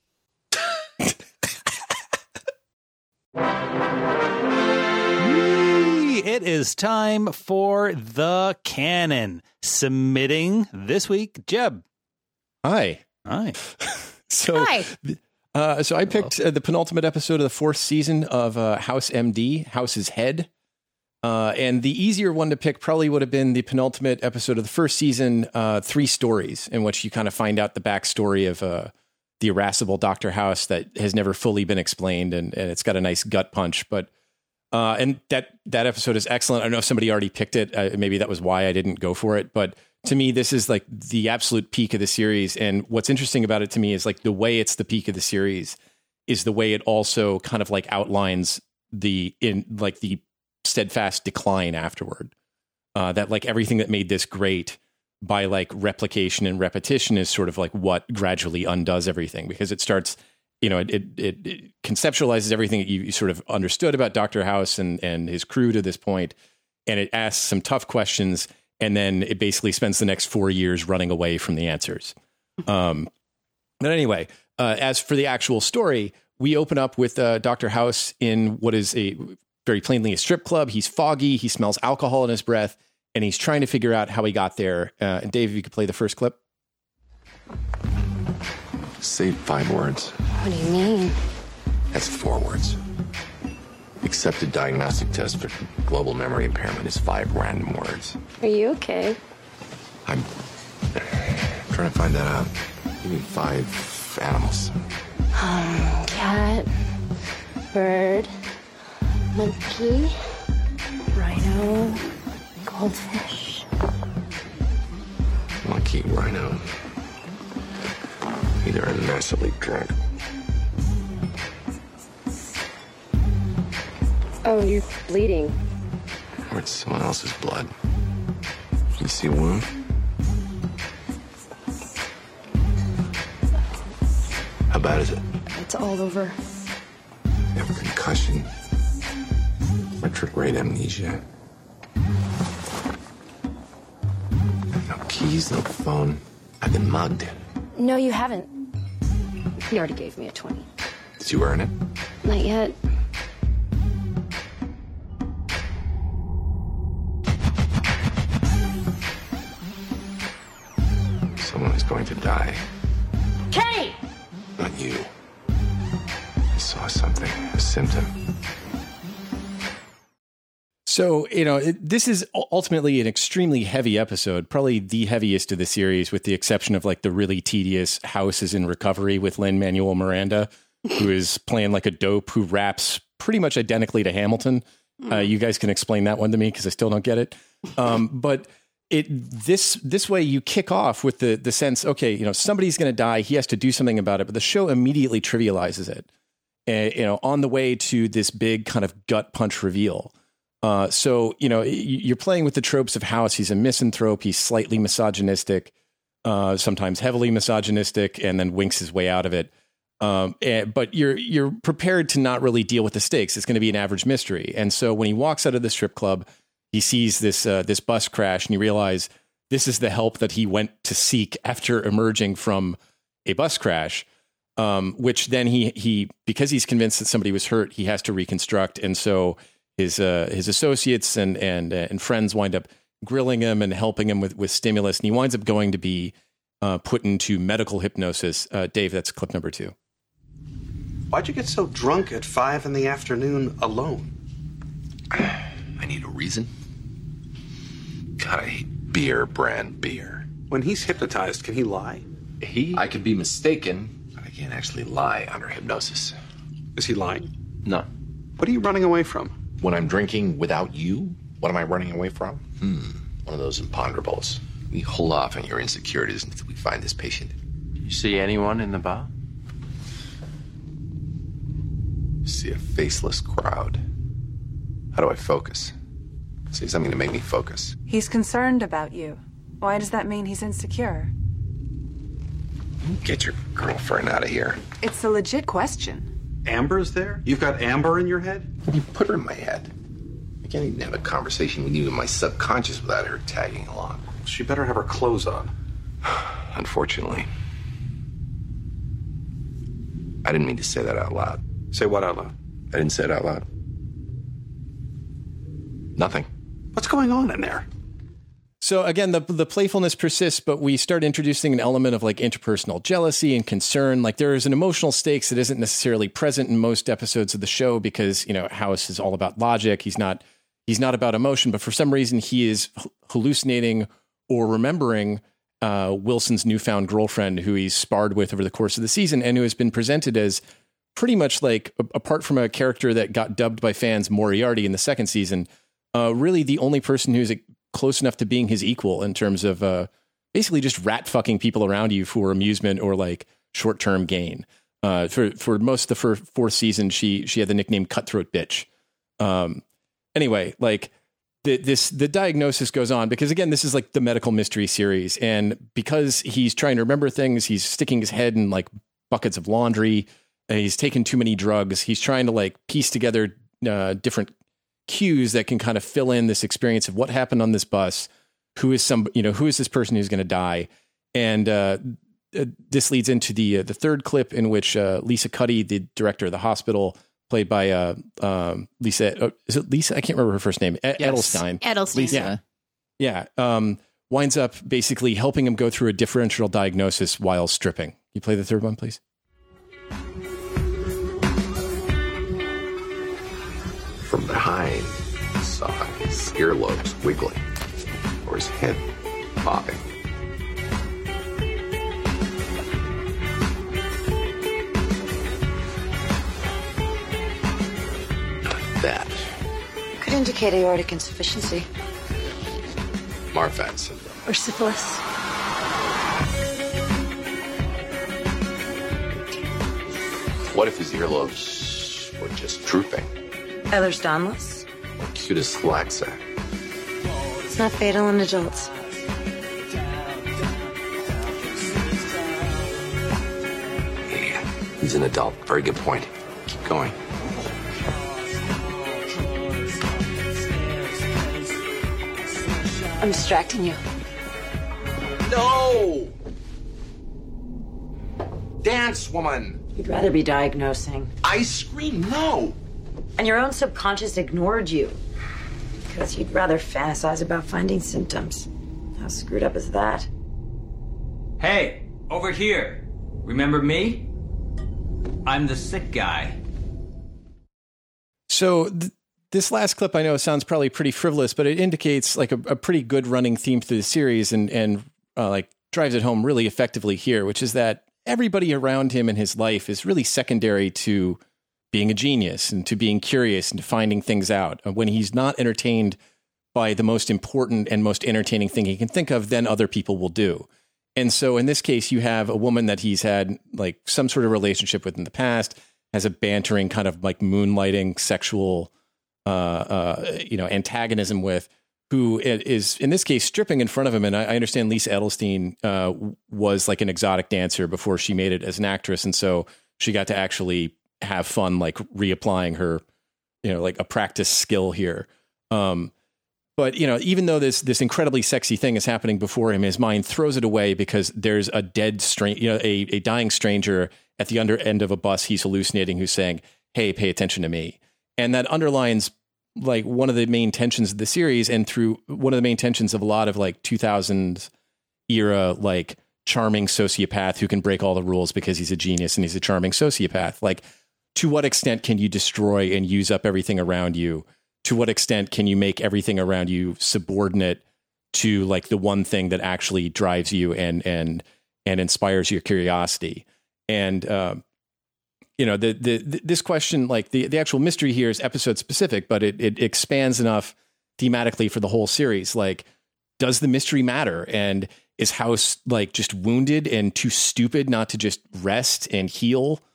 It is time for the canon. Submitting this week, Jeb. Hi. Hi. so, Hi. Uh, so I picked uh, the penultimate episode of the fourth season of uh, House M D, House's Head. Uh, and the easier one to pick probably would have been the penultimate episode of the first season, uh, Three Stories, in which you kind of find out the backstory of uh, the irascible Doctor House that has never fully been explained. And, and it's got a nice gut punch. But Uh, and that, that episode is excellent. I don't know if somebody already picked it. Uh, maybe that was why I didn't go for it. But to me, this is like the absolute peak of the series. And what's interesting about it to me is like the way it's the peak of the series is the way it also kind of like outlines the in like the steadfast decline afterward. Uh, that like everything that made this great by like replication and repetition is sort of like what gradually undoes everything, because it starts. You know, it, it it conceptualizes everything that you sort of understood about Doctor House and, and his crew to this point, and it asks some tough questions, and then it basically spends the next four years running away from the answers. Um, but anyway, uh, as for the actual story, we open up with uh, Doctor House in what is a very plainly a strip club. He's foggy, he smells alcohol in his breath, and he's trying to figure out how he got there. Uh, and Dave, if you could play the first clip. Say five words. What do you mean? That's four words. Accepted diagnostic test for global memory impairment is five random words. Are you okay? I'm trying to find that out. Give me five animals. Um, cat, bird, monkey, rhino, goldfish. Monkey, rhino. Either I'm massively drunk. Oh, you're bleeding. Or it's someone else's blood. You see a wound? How bad is it? It's all over. You have a concussion. Retrograde amnesia. No keys, no phone. I've been mugged. No, you haven't. You already gave me a twenty. Did you earn it? Not yet. Someone is going to die. Kenny! Not you. I saw something, a symptom. So, you know, it, this is ultimately an extremely heavy episode, probably the heaviest of the series, with the exception of like the really tedious House is in Recovery with Lin-Manuel Miranda, who is playing like a dope who raps pretty much identically to Hamilton. Uh, you guys can explain that one to me because I still don't get it. Um, but it this this way you kick off with the the sense, okay, you know, somebody's going to die. He has to do something about it. But the show immediately trivializes it, uh, you know, on the way to this big kind of gut punch reveal. Uh, so, you know, you're playing with the tropes of House. He's a misanthrope. He's slightly misogynistic, uh, sometimes heavily misogynistic, and then winks his way out of it. Um, and, but you're you're prepared to not really deal with the stakes. It's going to be an average mystery. And so when he walks out of the strip club, he sees this uh, this bus crash, and you realize this is the help that he went to seek after emerging from a bus crash. Um, which then he he because he's convinced that somebody was hurt, he has to reconstruct, and so. His uh, his associates and and uh, and friends wind up grilling him and helping him with, with stimulus, and he winds up going to be uh, put into medical hypnosis. Uh, Dave, that's clip number two. Why'd you get so drunk at five in the afternoon alone? I need a reason. God, I hate beer brand beer. When he's hypnotized, can he lie? He? I could be mistaken, but I can't actually lie under hypnosis. Is he lying? No. What are you running away from? When I'm drinking without you, what am I running away from? Hmm. One of those imponderables. We hold off on your insecurities until we find this patient. Did you see anyone in the bar? see a faceless crowd. How do I focus? Say something to make me focus. He's concerned about you. Why does that mean he's insecure? Get your girlfriend out of here. It's a legit question. Amber's there? You've got Amber in your head? You put her in my head. I can't even have a conversation with you in my subconscious without her tagging along. She better have her clothes on. Unfortunately. I didn't mean to say that out loud. Say what out loud? I didn't say it out loud. Nothing. What's going on in there? So again, the the playfulness persists, but we start introducing an element of like interpersonal jealousy and concern. Like there is an emotional stakes that isn't necessarily present in most episodes of the show because, you know, House is all about logic. He's not he's not about emotion, but for some reason he is hallucinating or remembering uh, Wilson's newfound girlfriend who he's sparred with over the course of the season and who has been presented as pretty much like, apart from a character that got dubbed by fans Moriarty in the second season, uh, really the only person who's close enough to being his equal in terms of uh, basically just rat fucking people around you for amusement or like short term gain. Uh, for for most of the first, fourth season, she she had the nickname Cutthroat Bitch. Um, anyway, like the, this the diagnosis goes on because again, this is like the medical mystery series, and because he's trying to remember things, he's sticking his head in like buckets of laundry. And he's taken too many drugs. He's trying to like piece together uh, different cues that can kind of fill in this experience of what happened on this bus. Who is some, you know, who is this person who's going to die? And uh, this leads into the uh, the third clip in which uh, Lisa Cuddy, the director of the hospital, played by uh, um, Lisa, uh, is it Lisa? I can't remember her first name. E- yes. Edelstein. Edelstein. Lisa. Yeah. Yeah. Um, winds up basically helping him go through a differential diagnosis while stripping. You play the third one, please. From behind, I saw his earlobes wiggling, or his head bobbing. That. Could indicate aortic insufficiency. Marfan syndrome. Or syphilis. What if his earlobes were just drooping? Ehlers-Danlos. Or cutis laxa? It's not fatal in adults. Yeah, he's an adult. Very good point. Keep going. I'm distracting you. No! Dance, woman! You'd rather be diagnosing. I scream no! And your own subconscious ignored you. Because you'd rather fantasize about finding symptoms. How screwed up is that? Hey, over here. Remember me? I'm the sick guy. So th- this last clip, I know sounds probably pretty frivolous, but it indicates like a, a pretty good running theme through the series and, and uh, like drives it home really effectively here, which is that everybody around him in his life is really secondary to being a genius and to being curious and to finding things out. When he's not entertained by the most important and most entertaining thing he can think of, then other people will do. And so in this case, you have a woman that he's had like some sort of relationship with in the past, has a bantering kind of like moonlighting sexual, uh, uh, you know, antagonism with, who is in this case stripping in front of him. And I, I understand Lisa Edelstein uh, was like an exotic dancer before she made it as an actress. And so she got to actually have fun, like reapplying her, you know, like a practice skill here. Um, but, you know, even though this this incredibly sexy thing is happening before him, his mind throws it away because there's a dead stranger, you know, a, a dying stranger at the under end of a bus he's hallucinating who's saying, hey, pay attention to me. And that underlines like one of the main tensions of the series and through one of the main tensions of a lot of like two thousands era, like charming sociopath who can break all the rules because he's a genius and he's a charming sociopath. Like, to what extent can you destroy and use up everything around you? To what extent can you make everything around you subordinate to like the one thing that actually drives you and and and inspires your curiosity? And uh, you know, the, the the this question, like the the actual mystery here is episode specific, but it it expands enough thematically for the whole series. Like, does the mystery matter? And is House like just wounded and too stupid not to just rest and heal?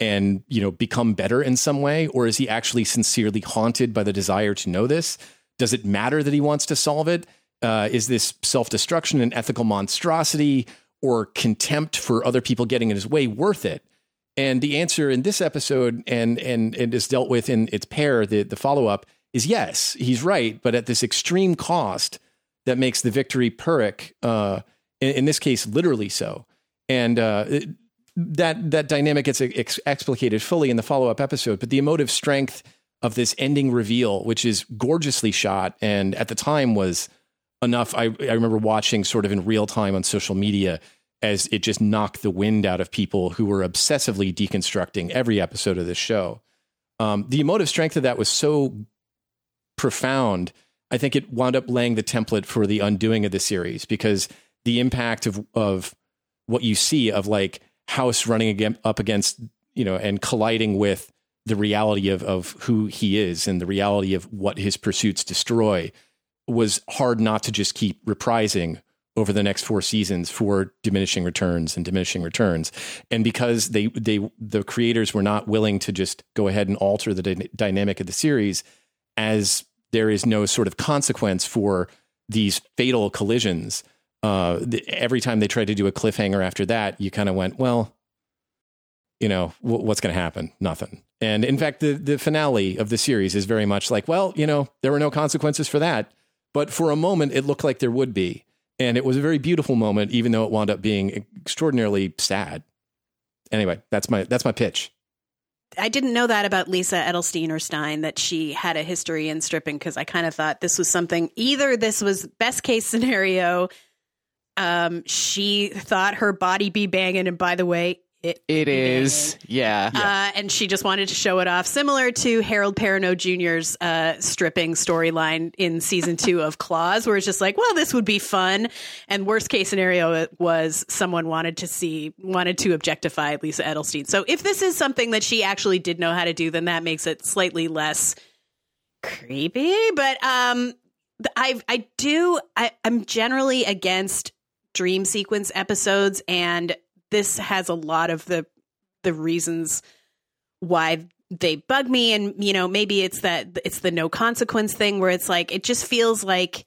and, you know, become better in some way? Or is he actually sincerely haunted by the desire to know this? Does it matter that he wants to solve it? Uh, is this self-destruction and ethical monstrosity or contempt for other people getting in his way worth it? And the answer in this episode, and and and is dealt with in its pair, the, the follow-up, is yes, he's right, but at this extreme cost that makes the victory Pyrrhic, uh, in, in this case, literally so. And uh, it, that that dynamic gets ex- explicated fully in the follow-up episode, but the emotive strength of this ending reveal, which is gorgeously shot, and at the time was enough. I, I remember watching sort of in real time on social media as it just knocked the wind out of people who were obsessively deconstructing every episode of this show. Um, the emotive strength of that was so profound. I think it wound up laying the template for the undoing of the series, because the impact of, of what you see of like House running again, up against, you know, and colliding with the reality of, of who he is and the reality of what his pursuits destroy was hard not to just keep reprising over the next four seasons for diminishing returns and diminishing returns. And because they, they, the creators were not willing to just go ahead and alter the dy- dynamic of the series, as there is no sort of consequence for these fatal collisions. Uh, the, every time they tried to do a cliffhanger after that, you kind of went, well, you know, w- what's going to happen? Nothing. And in fact, the, the finale of the series is very much like, well, you know, there were no consequences for that. But for a moment, it looked like there would be. And it was a very beautiful moment, even though it wound up being extraordinarily sad. Anyway, that's my that's my pitch. I didn't know that about Lisa Edelstein or Stein, that she had a history in stripping, because I kind of thought this was something, either this was best case scenario, um, she thought her body be banging, and by the way, it, it is. Yeah. Uh, and she just wanted to show it off, similar to Harold Perrineau Junior's uh, stripping storyline in season two of Claws, where it's just like, well, this would be fun. And worst case scenario, it was someone wanted to see, wanted to objectify Lisa Edelstein. So if this is something that she actually did know how to do, then that makes it slightly less creepy. But um, I, I do, I, I'm generally against dream sequence episodes, and this has a lot of the the reasons why they bug me. And, you know, maybe it's that it's the no consequence thing, where it's like, it just feels like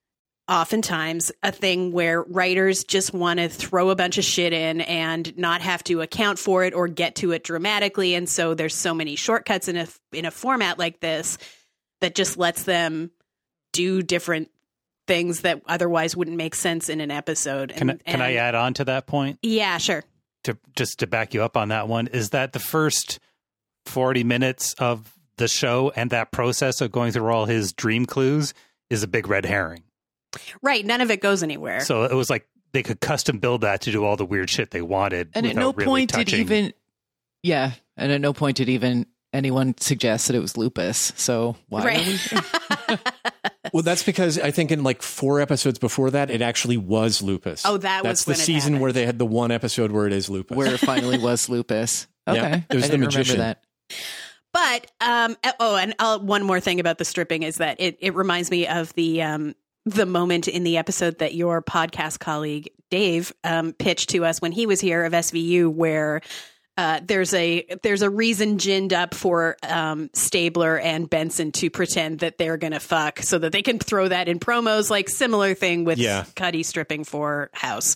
oftentimes a thing where writers just want to throw a bunch of shit in and not have to account for it or get to it dramatically. And so there's so many shortcuts in a in a format like this that just lets them do different things that otherwise wouldn't make sense in an episode. And, can I, can and, I add on to that point? Yeah, sure. To just to back you up on that one, is that the first forty minutes of the show and that process of going through all his dream clues is a big red herring. Right. None of it goes anywhere. So it was like they could custom build that to do all the weird shit they wanted. And at no really point touching. did even, yeah. And at no point did even anyone suggest that it was lupus. So why right. are we? Well, that's because I think in like four episodes before that, it actually was lupus. Oh, that that's was the when it season happened. where they had the one episode where it is lupus. Where it finally was lupus. Okay. Yeah, it was I the didn't magician. remember that. But, um, oh, and I'll, one more thing about the stripping is that it, it reminds me of the, um, the moment in the episode that your podcast colleague, Dave, um, pitched to us when he was here of S V U, where Uh, there's a there's a reason ginned up for um, Stabler and Benson to pretend that they're going to fuck so that they can throw that in promos, like similar thing with yeah. Cuddy stripping for House.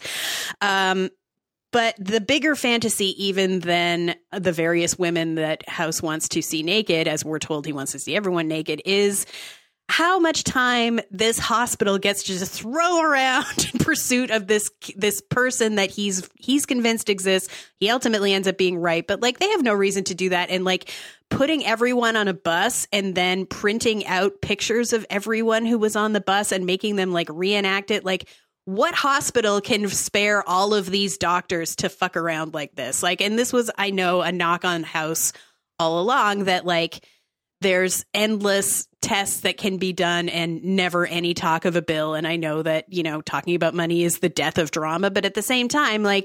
Um, but the bigger fantasy, even than the various women that House wants to see naked, as we're told he wants to see everyone naked, is how much time this hospital gets to just throw around in pursuit of this this person that he's he's convinced exists. He ultimately ends up being right, but like they have no reason to do that. And like putting everyone on a bus and then printing out pictures of everyone who was on the bus and making them like reenact it. Like, what hospital can spare all of these doctors to fuck around like this? Like, and this was, I know, a knock on House all along, that like there's endless tests that can be done and never any talk of a bill. And I know that, you know, talking about money is the death of drama, but at the same time, like,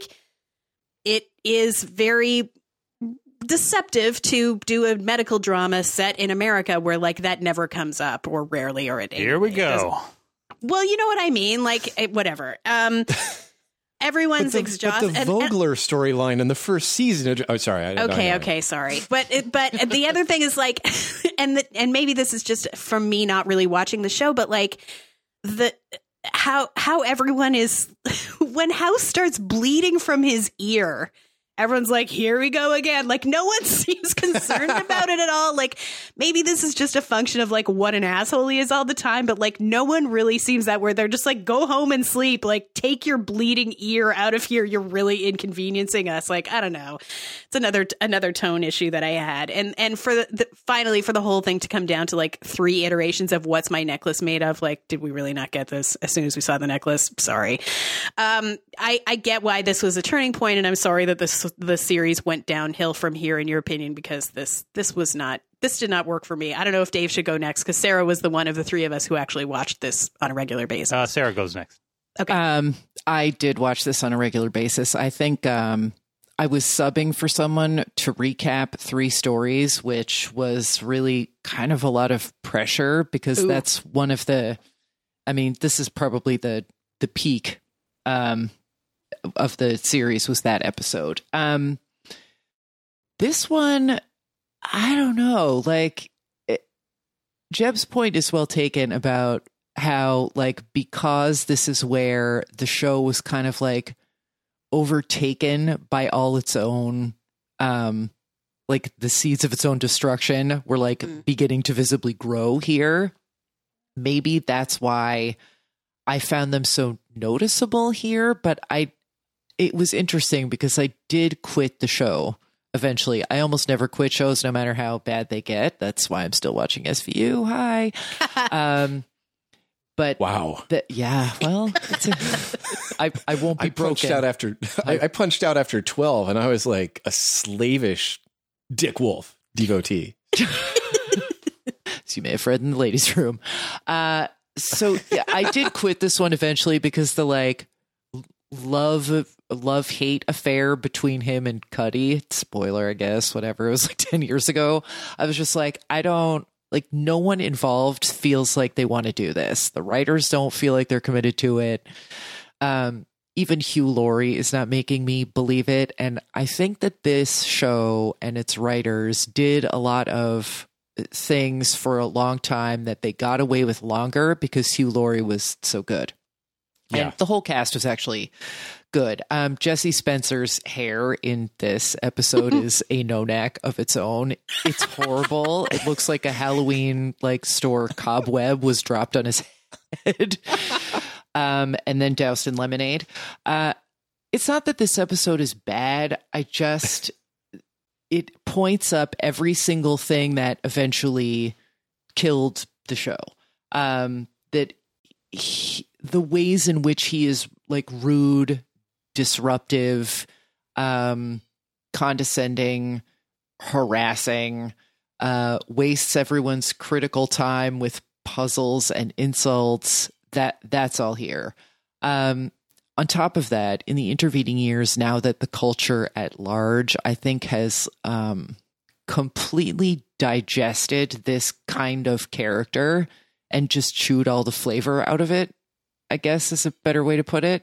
it is very deceptive to do a medical drama set in America where like that never comes up, or rarely, or it here we go. Well, you know what I mean? Like, it, whatever. Um, everyone's but the, exhausted. But the Vogler storyline in the first season. Of, oh, sorry. I, okay, I okay, sorry. But it, but the other thing is like, and the, and maybe this is just from me not really watching the show, but like the how how everyone is when House starts bleeding from his ear. Everyone's like, here we go again. Like, no one seems concerned about it at all. Like, maybe this is just a function of, like, what an asshole he is all the time. But, like, no one really seems that where they're just like, go home and sleep. Like, take your bleeding ear out of here. You're really inconveniencing us. Like, I don't know. It's another another tone issue that I had. And and for the, the finally, for the whole thing to come down to, like, three iterations of what's my necklace made of. Like, did we really not get this as soon as we saw the necklace? Sorry. Um, I, I get why this was a turning point, and I'm sorry that this the series went downhill from here, in your opinion, because this this was not this did not work for me. I don't know if Dave should go next, because Sarah was the one of the three of us who actually watched this on a regular basis. Uh, Sarah goes next. Okay. Um, I did watch this on a regular basis. I think um, I was subbing for someone to recap three stories, which was really kind of a lot of pressure, because Ooh. that's one of the. I mean, this is probably the the peak. Um, of the series was that episode. Um, this one, I don't know, like it, Jeb's point is well taken about how, like, because this is where the show was kind of like overtaken by all its own, um, like the seeds of its own destruction were like mm. beginning to visibly grow here. Maybe that's why I found them so noticeable here, but I, it was interesting because I did quit the show eventually. I almost never quit shows, no matter how bad they get. That's why I'm still watching S V U. Hi. um, but wow. The, yeah, well, it's a, I, I won't be I punched broken. out after, I, I punched out after twelve, and I was like a slavish Dick Wolf devotee. As you may have read in the ladies' room. Uh, so yeah, I did quit this one eventually because the like love love hate affair between him and Cuddy, spoiler I guess, whatever, it was like ten years ago. I was just like, I don't like, no one involved feels like they want to do this. The writers don't feel like they're committed to it. Um, even Hugh Laurie is not making me believe it. And I think that this show and its writers did a lot of things for a long time that they got away with longer because Hugh Laurie was so good. Yeah. And the whole cast was actually good. Um, Jesse Spencer's hair in this episode is a no-neck of its own. It's horrible. It looks like a Halloween like store cobweb was dropped on his head, um, and then doused in lemonade. Uh, it's not that this episode is bad. I just it points up every single thing that eventually killed the show. Um, that. He, the ways in which he is like rude, disruptive, um, condescending, harassing, uh, wastes everyone's critical time with puzzles and insults. That that's all here. Um, on top of that, in the intervening years, now that the culture at large, I think, has um, completely digested this kind of character and just chewed all the flavor out of it, I guess is a better way to put it.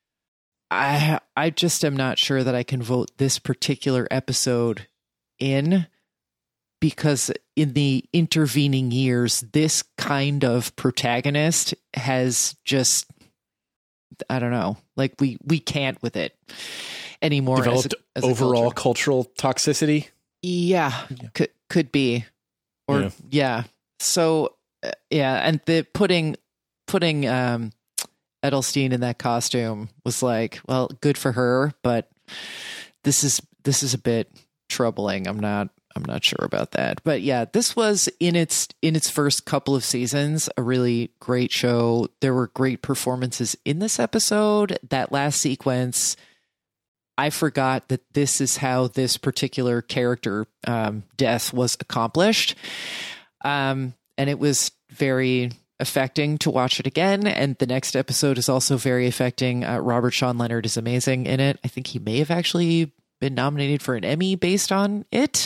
I I just am not sure that I can vote this particular episode in, because in the intervening years, this kind of protagonist has just, I don't know, like we, we can't with it anymore. Developed as a, as overall cultural toxicity? Yeah, yeah. Could, could be. Or, yeah. yeah. So, yeah, and the putting putting um, Edelstein in that costume was like, well, good for her, but this is this is a bit troubling. I'm not I'm not sure about that, but yeah, this was in its in its first couple of seasons a really great show. There were great performances in this episode. That last sequence, I forgot that this is how this particular character um, death was accomplished. Um, And it was very affecting to watch it again. And the next episode is also very affecting. Uh, Robert Sean Leonard is amazing in it. I think he may have actually been nominated for an Emmy based on it.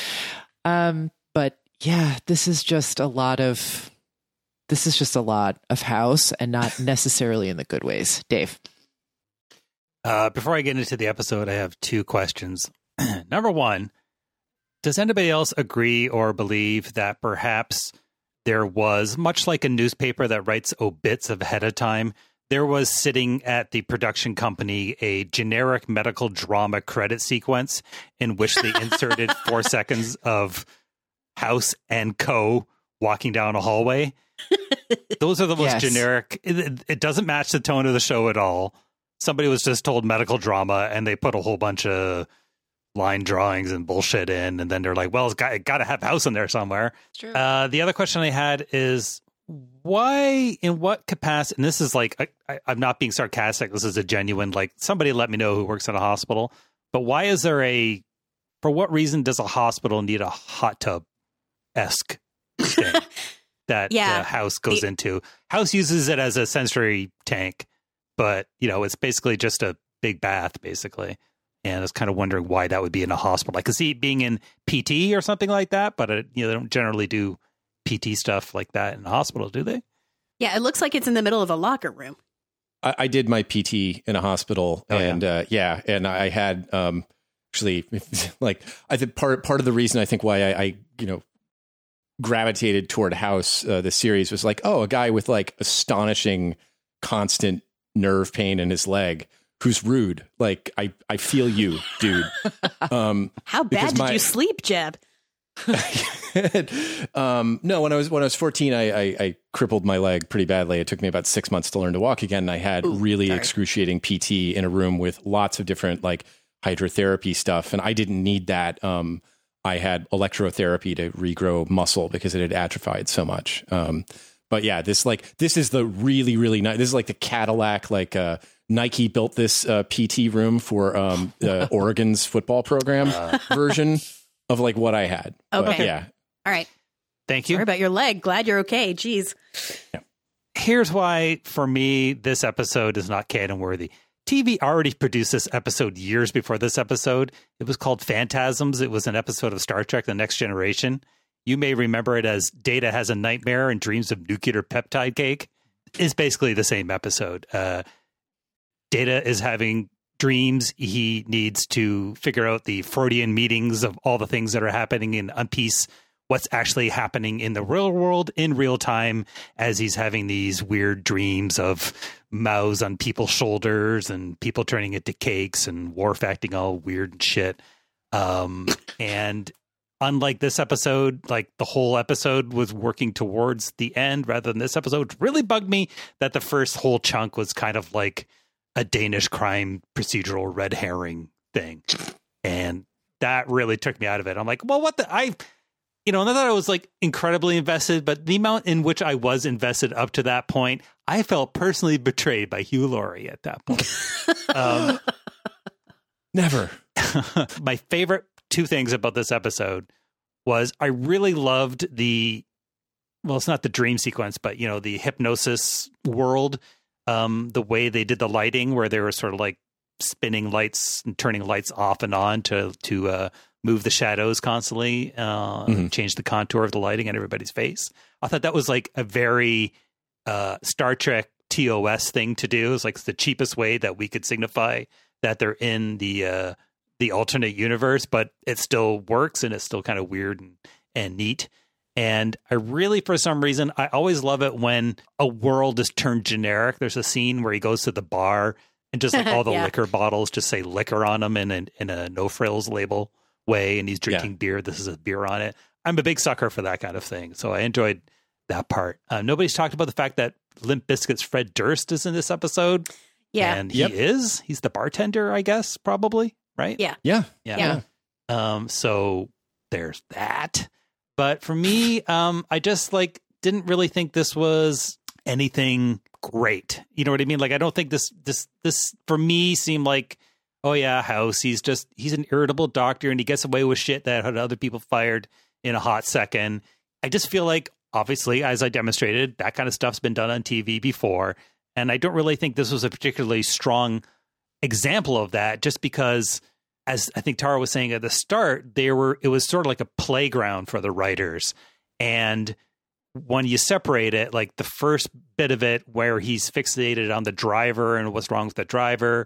Um, but yeah, this is just a lot of, this is just a lot of House, and not necessarily in the good ways. Dave. Uh, before I get into the episode, I have two questions. Number one, does anybody else agree or believe that perhaps there was, much like a newspaper that writes obits ahead of time, there was sitting at the production company a generic medical drama credit sequence in which they inserted four seconds of House and Co. walking down a hallway? Those are the most Yes. generic. It, it doesn't match the tone of the show at all. Somebody was just told medical drama and they put a whole bunch of line drawings and bullshit in. And then they're like, well, it's got, it got to have House in there somewhere. True. Uh, the other question I had is why, in what capacity, and this is like, I, I, I'm not being sarcastic. This is a genuine, like, somebody let me know who works in a hospital. But why is there a, for what reason does a hospital need a hot tub-esque thing that Yeah. uh, House goes The- into? House uses it as a sensory tank, but, you know, it's basically just a big bath, basically. And I was kind of wondering why that would be in a hospital. I could see it being in P T or something like that, but, it, you know, they don't generally do P T stuff like that in a hospital, do they? Yeah, it looks like it's in the middle of a locker room. I, I did my P T in a hospital, Oh, and yeah. Uh, yeah, and I had um, actually like I think part part of the reason I think why I, I you know gravitated toward House uh, the series was like, oh, a guy with like astonishing constant nerve pain in his leg who's rude. Like I I feel you, dude. Um, How bad because did my- you sleep, Jeb? um, no, when I was when I was fourteen, I, I, I crippled my leg pretty badly. It took me about six months to learn to walk again. And I had Ooh, really sorry. excruciating P T in a room with lots of different like hydrotherapy stuff, and I didn't need that. Um, I had electrotherapy to regrow muscle because it had atrophied so much. Um, but yeah, this like this is the really really nice. This is like the Cadillac like. Uh, Nike built this uh, P T room for um, uh, Oregon's football program version of like what I had. But, Okay. yeah. All right. Thank you. Sorry about your leg. Glad you're okay. Jeez. Here's why, for me, this episode is not canon worthy. T V already produced this episode years before this episode. It was called Phantasms. It was an episode of Star Trek: The Next Generation. You may remember it as Data has a nightmare and dreams of nuclear peptide cake. It's basically the same episode. Uh, Data is having dreams. He needs to figure out the Freudian meanings of all the things that are happening in One Piece, what's actually happening in the real world in real time as he's having these weird dreams of mouths on people's shoulders and people turning into cakes and Worf acting all weird and shit. Um, and unlike this episode, like the whole episode was working towards the end rather than this episode. It really bugged me that the first whole chunk was kind of like a Danish crime procedural red herring thing. And that really took me out of it. I'm like, well, what the, I, you know, not that I was like incredibly invested, but the amount in which I was invested up to that point, I felt personally betrayed by Hugh Laurie at that point. um, Never. My favorite two things about this episode was I really loved the, well, it's not the dream sequence, but, you know, the hypnosis world. Um, the way they did the lighting, where they were sort of like spinning lights and turning lights off and on to to uh, move the shadows constantly, uh, Mhm. change the contour of the lighting on everybody's face. I thought that was like a very uh, Star Trek T O S thing to do. It's like the cheapest way that we could signify that they're in the uh, the alternate universe, but it still works and it's still kind of weird and, and neat. And I really, for some reason, I always love it when a world is turned generic. There's a scene where he goes to the bar and just like all the Yeah. liquor bottles just say liquor on them in, in, in a no frills label way. And he's drinking beer. This is a beer on it. I'm a big sucker for that kind of thing. So I enjoyed that part. Uh, nobody's talked about the fact that Limp Bizkit's Fred Durst is in this episode. Yeah. And he Yep. is. He's the bartender, I guess, probably. Right? Yeah. Yeah. Yeah. Um, so there's that. But for me, um, I just like didn't really think this was anything great. You know what I mean? Like, I don't think this, this, this for me seemed like, oh yeah, House. He's just, he's an irritable doctor and he gets away with shit that had other people fired in a hot second. I just feel like, obviously, as I demonstrated, that kind of stuff's been done on T V before. And I don't really think this was a particularly strong example of that, just because, as I think Tara was saying at the start, there were it was sort of like a playground for the writers. And when you separate it, like the first bit of it where he's fixated on the driver and what's wrong with the driver,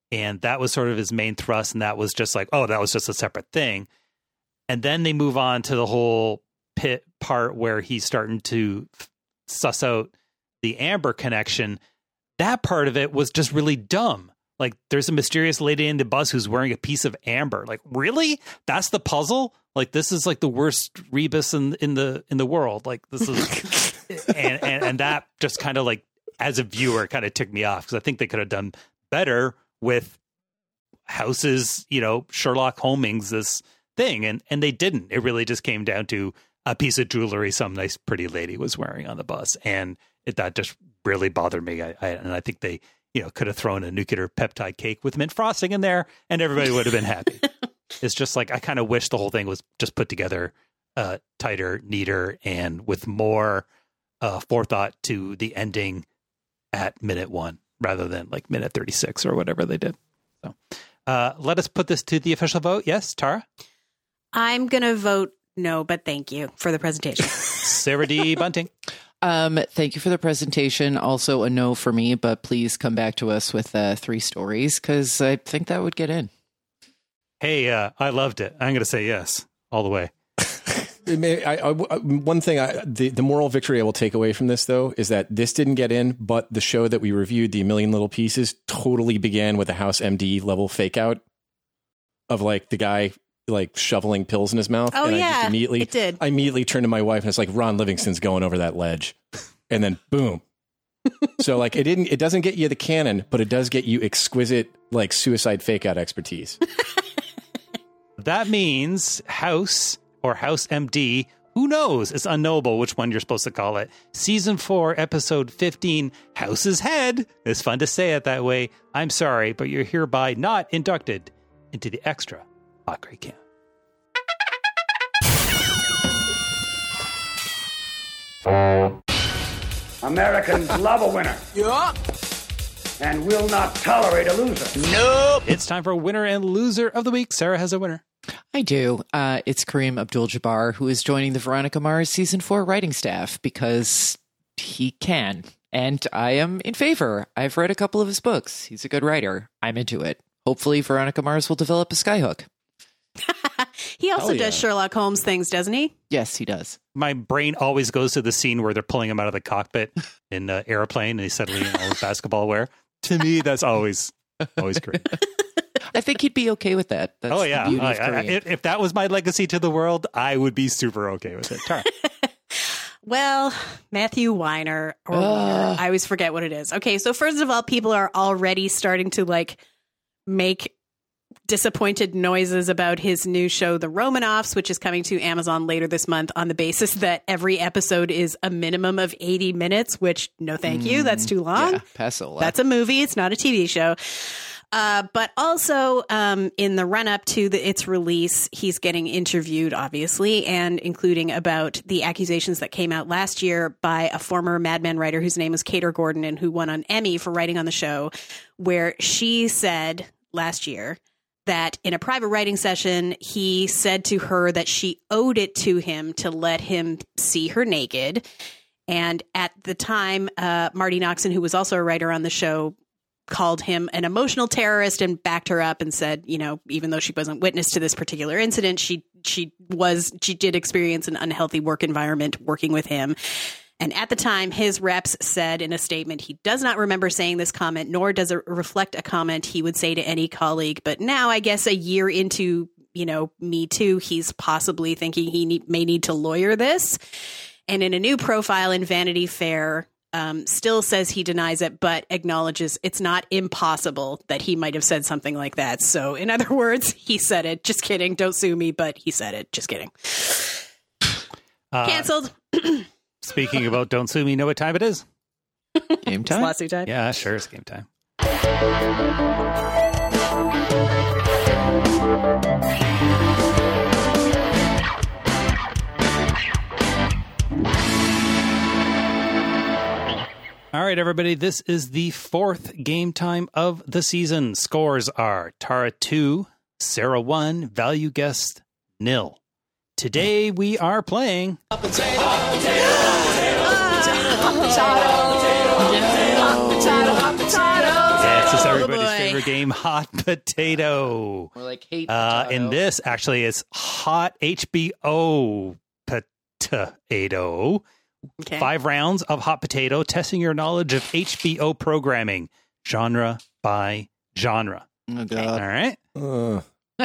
And that was sort of his main thrust. And that was just like, oh, that was just a separate thing. And then they move on to the whole pit part where he's starting to suss out the Amber connection. That part of it was just really dumb. Like, there's a mysterious lady in the bus who's wearing a piece of amber. Like, really? That's the puzzle? Like, this is like the worst rebus in in the in the world. Like, this is and, and and that just kind of like, as a viewer, kind of ticked me off, because I think they could have done better with House's, you know, Sherlock Holming's this thing, and and they didn't. It really just came down to a piece of jewelry some nice pretty lady was wearing on the bus, and it, that just really bothered me. I, I and I think they, you know, could have thrown a nuclear peptide cake with mint frosting in there, and everybody would have been happy. It's just like, I kind of wish the whole thing was just put together uh, tighter, neater, and with more uh, forethought to the ending at minute one rather than like minute thirty-six or whatever they did. So uh, let us put this to the official vote. Yes, Tara? I'm going to vote no, but thank you for the presentation. Sarah D. Bunting? Um, thank you for the presentation. Also a no for me, but please come back to us with uh, three stories, because I think that would get in. Hey, uh, I loved it. I'm going to say yes all the way. It may, I, I, one thing, I, the, the moral victory I will take away from this, though, is that this didn't get in, but the show that we reviewed, The A Million Little Pieces, totally began with a House M D level fake out of like the guy like shoveling pills in his mouth. Oh, and yeah, I just immediately, it did. I immediately turned to my wife and it's like, Ron Livingston's going over that ledge. And then boom. So like it didn't, it doesn't get you the canon, but it does get you exquisite like suicide fake out expertise. That means House or House M D, who knows? It's unknowable which one you're supposed to call it. Season four, episode fifteen, House's Head. It's fun to say it that way. I'm sorry, but you're hereby not inducted into the extra Hot Great Camp. Americans love a winner. Yup. And will not tolerate a loser. Nope. It's time for winner and loser of the week. Sarah has a winner. I do. Uh, it's Kareem Abdul-Jabbar, who is joining the Veronica Mars season four writing staff because he can. And I am in favor. I've read a couple of his books. He's a good writer. I'm into it. Hopefully Veronica Mars will develop a skyhook. He also Oh, yeah. does Sherlock Holmes things, doesn't he? Yes, he does. My brain always goes to the scene where they're pulling him out of the cockpit in an airplane and he's suddenly in all his basketball wear. To me, that's always, always great. I think he'd be okay with that. That's oh, yeah. the beauty I, of I, Kareem. if if that was my legacy to the world, I would be super okay with it. Tara. Well, Matthew Weiner, or Ugh. Weiner, I always forget what it is. Okay, so first of all, people are already starting to like make disappointed noises about his new show, The Romanoffs, which is coming to Amazon later this month on the basis that every episode is a minimum of eighty minutes, which no thank you, that's too long. Yeah, pass it. That's a movie, it's not a T V show. Uh, but also um, in the run-up to the, its release, he's getting interviewed, obviously, and including about the accusations that came out last year by a former Mad Men writer whose name was Kater Gordon and who won an Emmy for writing on the show, where she said last year that in a private writing session, he said to her that she owed it to him to let him see her naked. And at the time, uh, Marty Noxon, who was also a writer on the show, called him an emotional terrorist and backed her up and said, you know, even though she wasn't witness to this particular incident, she she was she did experience an unhealthy work environment working with him. And at the time, his reps said in a statement, he does not remember saying this comment, nor does it reflect a comment he would say to any colleague. But now, I guess a year into, you know, Me Too, he's possibly thinking he need, may need to lawyer this. And in a new profile in Vanity Fair, um, still says he denies it, but acknowledges it's not impossible that he might have said something like that. So in other words, he said it. Just kidding. Don't sue me, but he said it. Just kidding. Uh, Canceled. Speaking about Don't Sue Me, you know what time it is? Game time? It's lawsuit time. Yeah, sure, it's game time. All right, everybody, this is the fourth game time of the season. Scores are Tara two, Sarah one, Value Guest nil. Today we are playing Yeah, it's just Oh, everybody's boy. favorite game, Hot Potato. More like hate Uh, potato. in this, actually, it's Hot H B O Potato. Okay. Five rounds of Hot Potato, testing your knowledge of H B O programming, genre by genre. Oh, God. All right. Uh,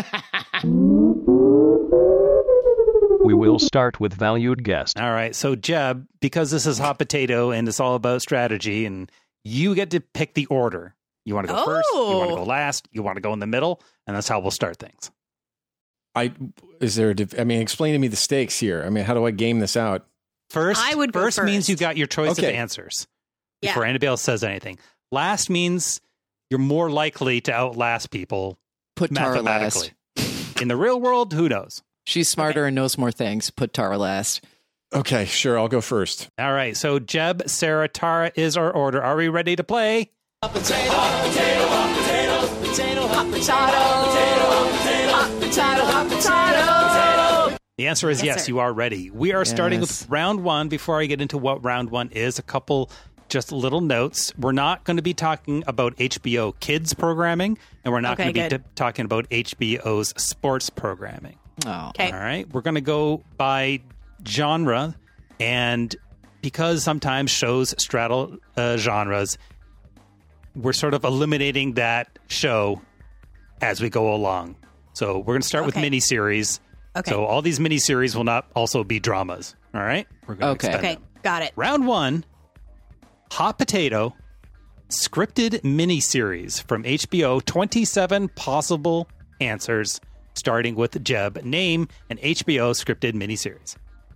We will start with valued guest. All right. So, Jeb, because this is Hot Potato and it's all about strategy, and you get to pick the order. You want to go first, you want to go last, you want to go in the middle, and that's how we'll start things. I is there? A, diff- I mean, explain to me the stakes here. I mean, how do I game this out? First, I would go first, means first. you got your choice Okay. of answers Yeah. before anybody else says anything. Last means you're more likely to outlast people Put Tara mathematically. last. In the real world, who knows? She's smarter and knows more things. Put Tara last. Okay, sure. I'll go first. All right. So, Jeb, Sarah, Tara is our order. Are we ready to play? Hot potato, hot potato, hot potato, potato, hot potato, hot potato, hot potato, hot potato. The answer is yes, Yes, sir. you are ready. We are starting Yes. with round one. Before I get into what round one is, a couple just little notes. We're not going to be talking about H B O Kids programming, and we're not Okay, going to be good. t- talking about H B O's sports programming. Oh. Okay. All right. We're going to go by genre, and because sometimes shows straddle uh, genres, we're sort of eliminating that show as we go along. So we're going to start with Okay. miniseries. Okay. So all these miniseries will not also be dramas. All right. We're going Okay. to extend Okay. them. Got it. Round one, Hot Potato, scripted miniseries from H B O. twenty-seven possible answers, starting with Jeb. Name an H B O scripted miniseries.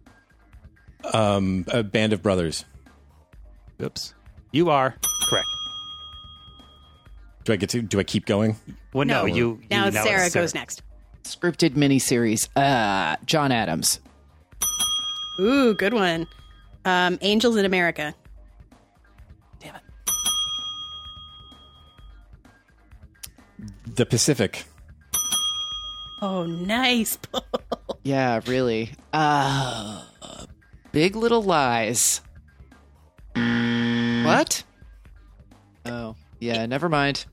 Um, a Band of Brothers. Oops. You are correct. Do I get to? Do I keep going? Well, no, No. you. Now you, it's Sarah goes next. Scripted miniseries. Uh, John Adams. Ooh, good one. Um, Angels in America. Damn it. The Pacific. Oh, nice. Yeah, really. Uh, Big Little Lies. What? Oh, yeah, never mind.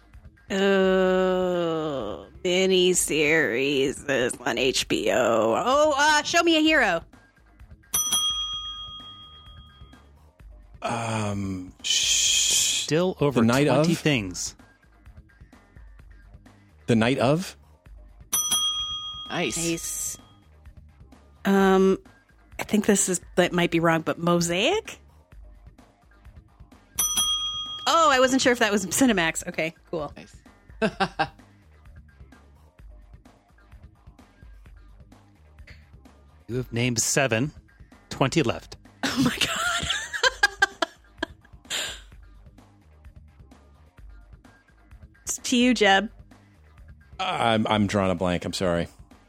Oh, mini series is on H B O. Oh, uh, Show Me a Hero. Um, sh- Still over The Night twenty of? things. The Night of. Nice. Nice. Um, I think this is that might be wrong, but Mosaic. Oh, I wasn't sure if that was Cinemax. Okay, cool. Nice. You have named seven. twenty left. Oh my god. It's to you, Jeb. I'm I'm drawing a blank. I'm sorry.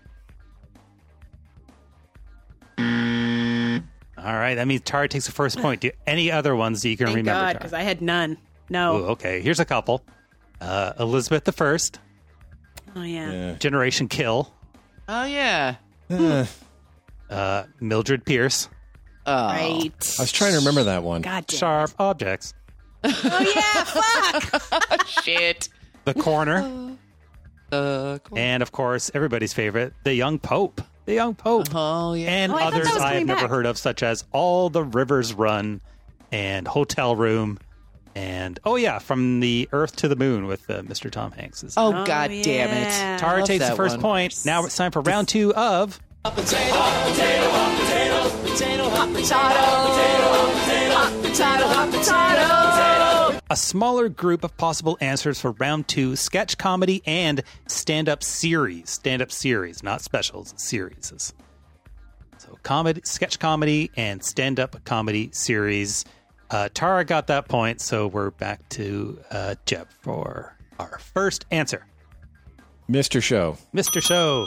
All right. That means Tara takes the first point. Do any other ones that you can Thank remember? God, Tara? because I had none. No. Ooh, okay. Here's a couple. Uh, Elizabeth the First, Oh yeah. Yeah. Generation Kill, Oh, yeah. Uh, uh, Mildred Pierce, Oh. Right. I was trying to remember that one. God damn. Sharp Objects, Oh yeah. Fuck. Shit. The Corner, Uh, cool. and of course, everybody's favorite, The Young Pope. The Young Pope. Oh, yeah. And Oh, I thought others that was I have coming never back. heard of, such as All the Rivers Run and Hotel Room. And, oh, yeah, From the Earth to the Moon with uh, Mister Tom Hanks. Oh, Oh, God damn yeah. it. Tara Love takes the that first one. point. Now it's time for round two of Hot potato, hot potato, hot potato, potato, hot potato, hot potato, hot potato, hot potato. a smaller group of possible answers for round two, sketch comedy and stand-up series. Stand-up series, not specials, series. So comedy, sketch comedy and stand-up comedy series. Uh, Tara got that point, so we're back to uh, Jeb for our first answer. Mister Show. Mister Show.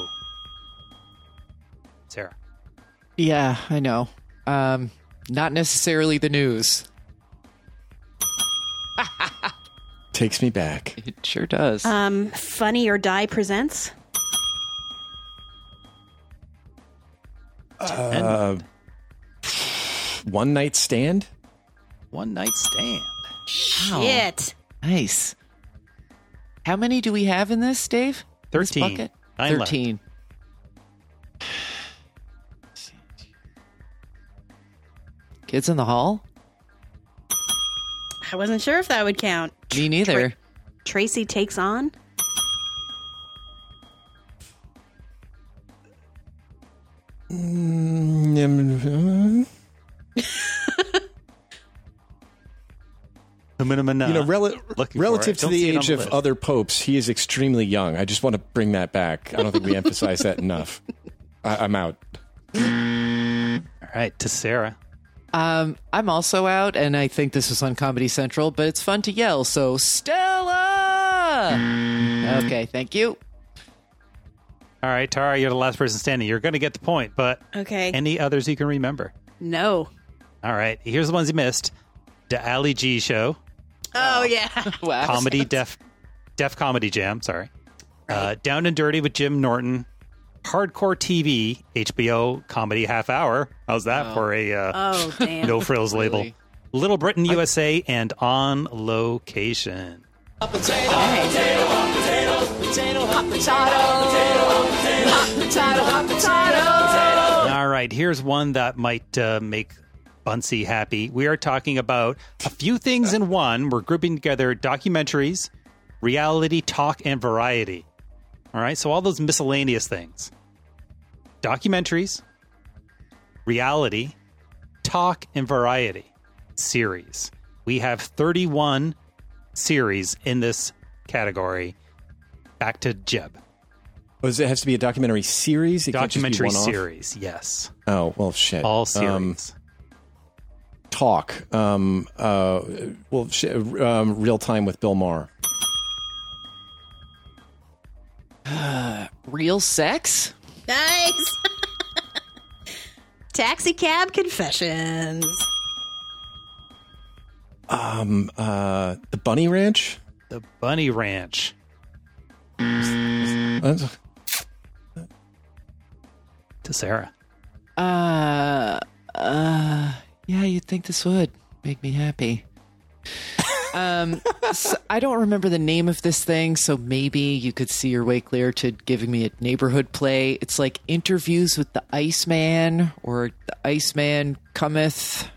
Sarah. Yeah, I know. Um, not necessarily the news. Takes me back. It sure does. Um, Funny or Die presents. Uh, One Night Stand. One Night Stand. Wow. Shit. Nice. How many do we have in this, Dave? This Thirteen. bucket? Nine left. Thirteen. Kids in the Hall? I wasn't sure if that would count. Me neither. Tra- Tracy Takes On? Mm, You You know, rel- Looking relative for it. to Don't the see it on age the of list. other popes, he is extremely young. I just want to bring that back. I don't think we emphasize that enough. I- I'm out. All right, to Sarah. Um, I'm also out, and I think this was on Comedy Central, but it's fun to yell, so Stella! Okay, thank you. All right, Tara, you're the last person standing. You're going to get the point, but Okay. any others you can remember? No. All right, here's the ones you missed. The Ali G Show. Oh, yeah. Wow. Comedy Def Def Comedy Jam, sorry. Uh, Down and Dirty with Jim Norton. Hardcore T V, H B O Comedy Half Hour. How's that Oh. for a uh, Oh, damn. no frills label? Really? Little Britain U S A and On Location. Hot potato, hot potato, hot potato, potato, hot potato, hot potato, hot potato. All right, here's one that might uh, make Bunsey happy. We are talking about a few things in one. We're grouping together documentaries, reality, talk, and variety. All right, so all those miscellaneous things. Documentaries, reality, talk, and variety series. We have thirty-one series in this category. Back to Jeb. Oh, does it have to be a documentary series? It can't just be Documentary one-off? series, yes. Oh, well, shit. All series. Um, talk. Um, uh, well, sh- um, Real Time with Bill Maher. Real sex? Nice. Taxi Cab Confessions. Um, uh, The Bunny Ranch? The Bunny Ranch. Uh, To Sarah. Uh, uh, yeah, you'd think this would make me happy. Um, so I don't remember the name of this thing, so maybe you could see your way clear to giving me a neighborhood play. It's like Interviews with the Iceman, or The Iceman Cometh,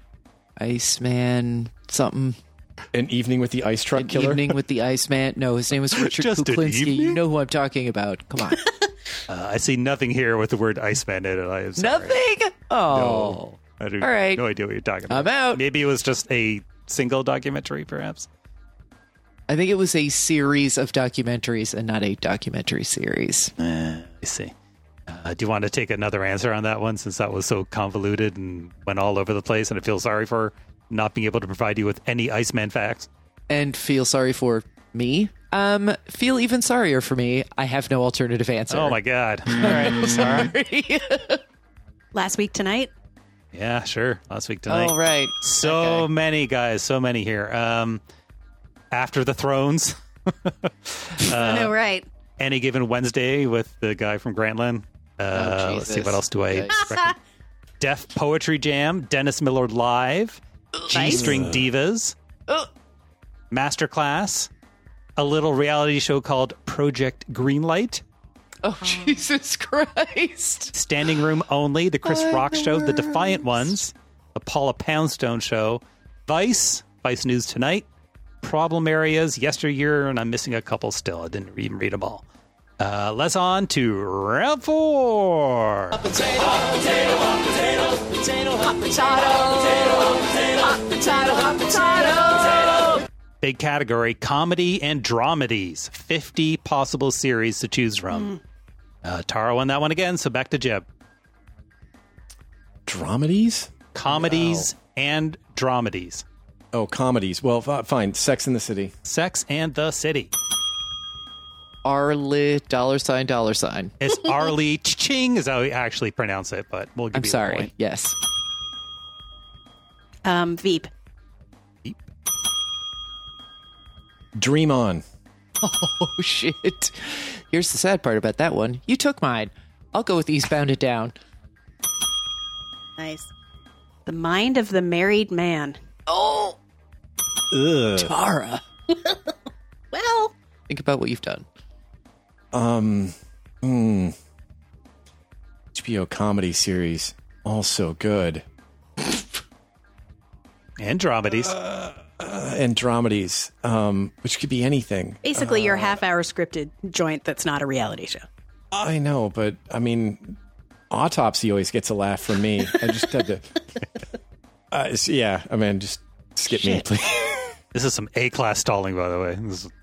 Iceman something. An Evening with the Ice Truck An Killer? Evening with the Iceman. No, his name was Richard Just an Kuklinski. You evening? know who I'm talking about. Come on. Uh, I see nothing here with the word Iceman in it. I am sorry. Nothing? Oh. No. I do All right. no idea what you're talking about. I'm out. Maybe it was just a single documentary, perhaps. I think it was a series of documentaries and not a documentary series. Uh, I see. Uh, do you want to take another answer on that one, since that was so convoluted and went all over the place, and I feel sorry for not being able to provide you with any Iceman facts? And feel sorry for me? Um, feel even sorrier for me. I have no alternative answer. Oh my God. All right. Sorry. Last Week Tonight. Yeah, sure. Last Week Tonight. Oh, right. So many, guys. So many here. Um, After the Thrones. uh, I know, right. Any Given Wednesday with the guy from Grantland. Uh, Oh, let's see, Jesus. what else do I Yikes. reckon? Deaf Poetry Jam, Dennis Miller Live, G-String Divas, Masterclass, a little reality show called Project Greenlight, Oh, Jesus Christ. Standing Room Only, The Chris What Rock the Show, The worst? Defiant Ones, The Paula Poundstone Show, Vice, Vice News Tonight, Problem Areas, Yesteryear, and I'm missing a couple still. I didn't even read them all. Uh, let's on to round four. Hot potato, hot potato, hot potato, potato, hot potato, hot potato, hot potato. Big category, comedy and dramedies. fifty possible series to choose from. Uh, Tara won that one again, so back to Jeb. Dramedies? Comedies and dramedies. Oh, comedies. Well, f- fine. Sex in the City. Sex and the City. Arlie, dollar sign, dollar sign. It's Arlie Ching is how we actually pronounce it, but we'll give I'm you the sorry. point. Yes. Um, Veep. Dream On. Oh, shit. Here's the sad part about that one. You took mine. I'll go with Eastbound and Down. Nice. The Mind of the Married Man. Oh. Ugh. Tara. Well, Think about what you've done. Um, hmm. H B O comedy series. Also good. And dramedies. Uh, uh, and dramedies, um, which could be anything. Basically, uh, your half-hour scripted joint that's not a reality show. I know, but I mean, Autopsy always gets a laugh from me. I just had to. Uh, so yeah, I mean, just skip Shit. me, please. This is some A-class stalling, by the way. This is...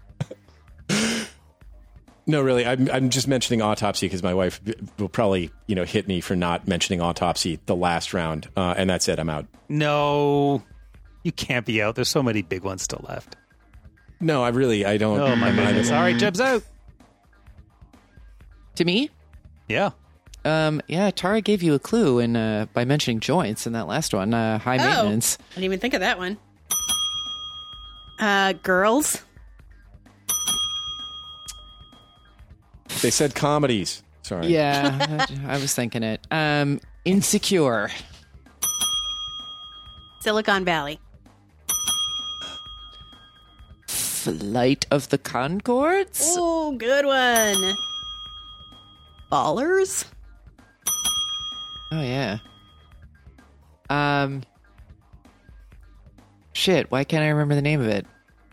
No, really, I'm I'm just mentioning Autopsy because my wife will probably, you know, hit me for not mentioning Autopsy the last round, uh, and that's it. I'm out. No, you can't be out. There's so many big ones still left. No, I really, I don't. Oh my goodness! All right, Jeb's out. To me? Yeah. Um. Yeah. Tara gave you a clue in uh, by mentioning joints in that last one. Uh, high Oh, maintenance. I didn't even think of that one. Uh, girls. They said comedies. Sorry. Yeah, I, I was thinking it. Um, Insecure. Silicon Valley. Flight of the Conchords. Oh, good one. Ballers. Oh yeah. Um. Shit. Why can't I remember the name of it?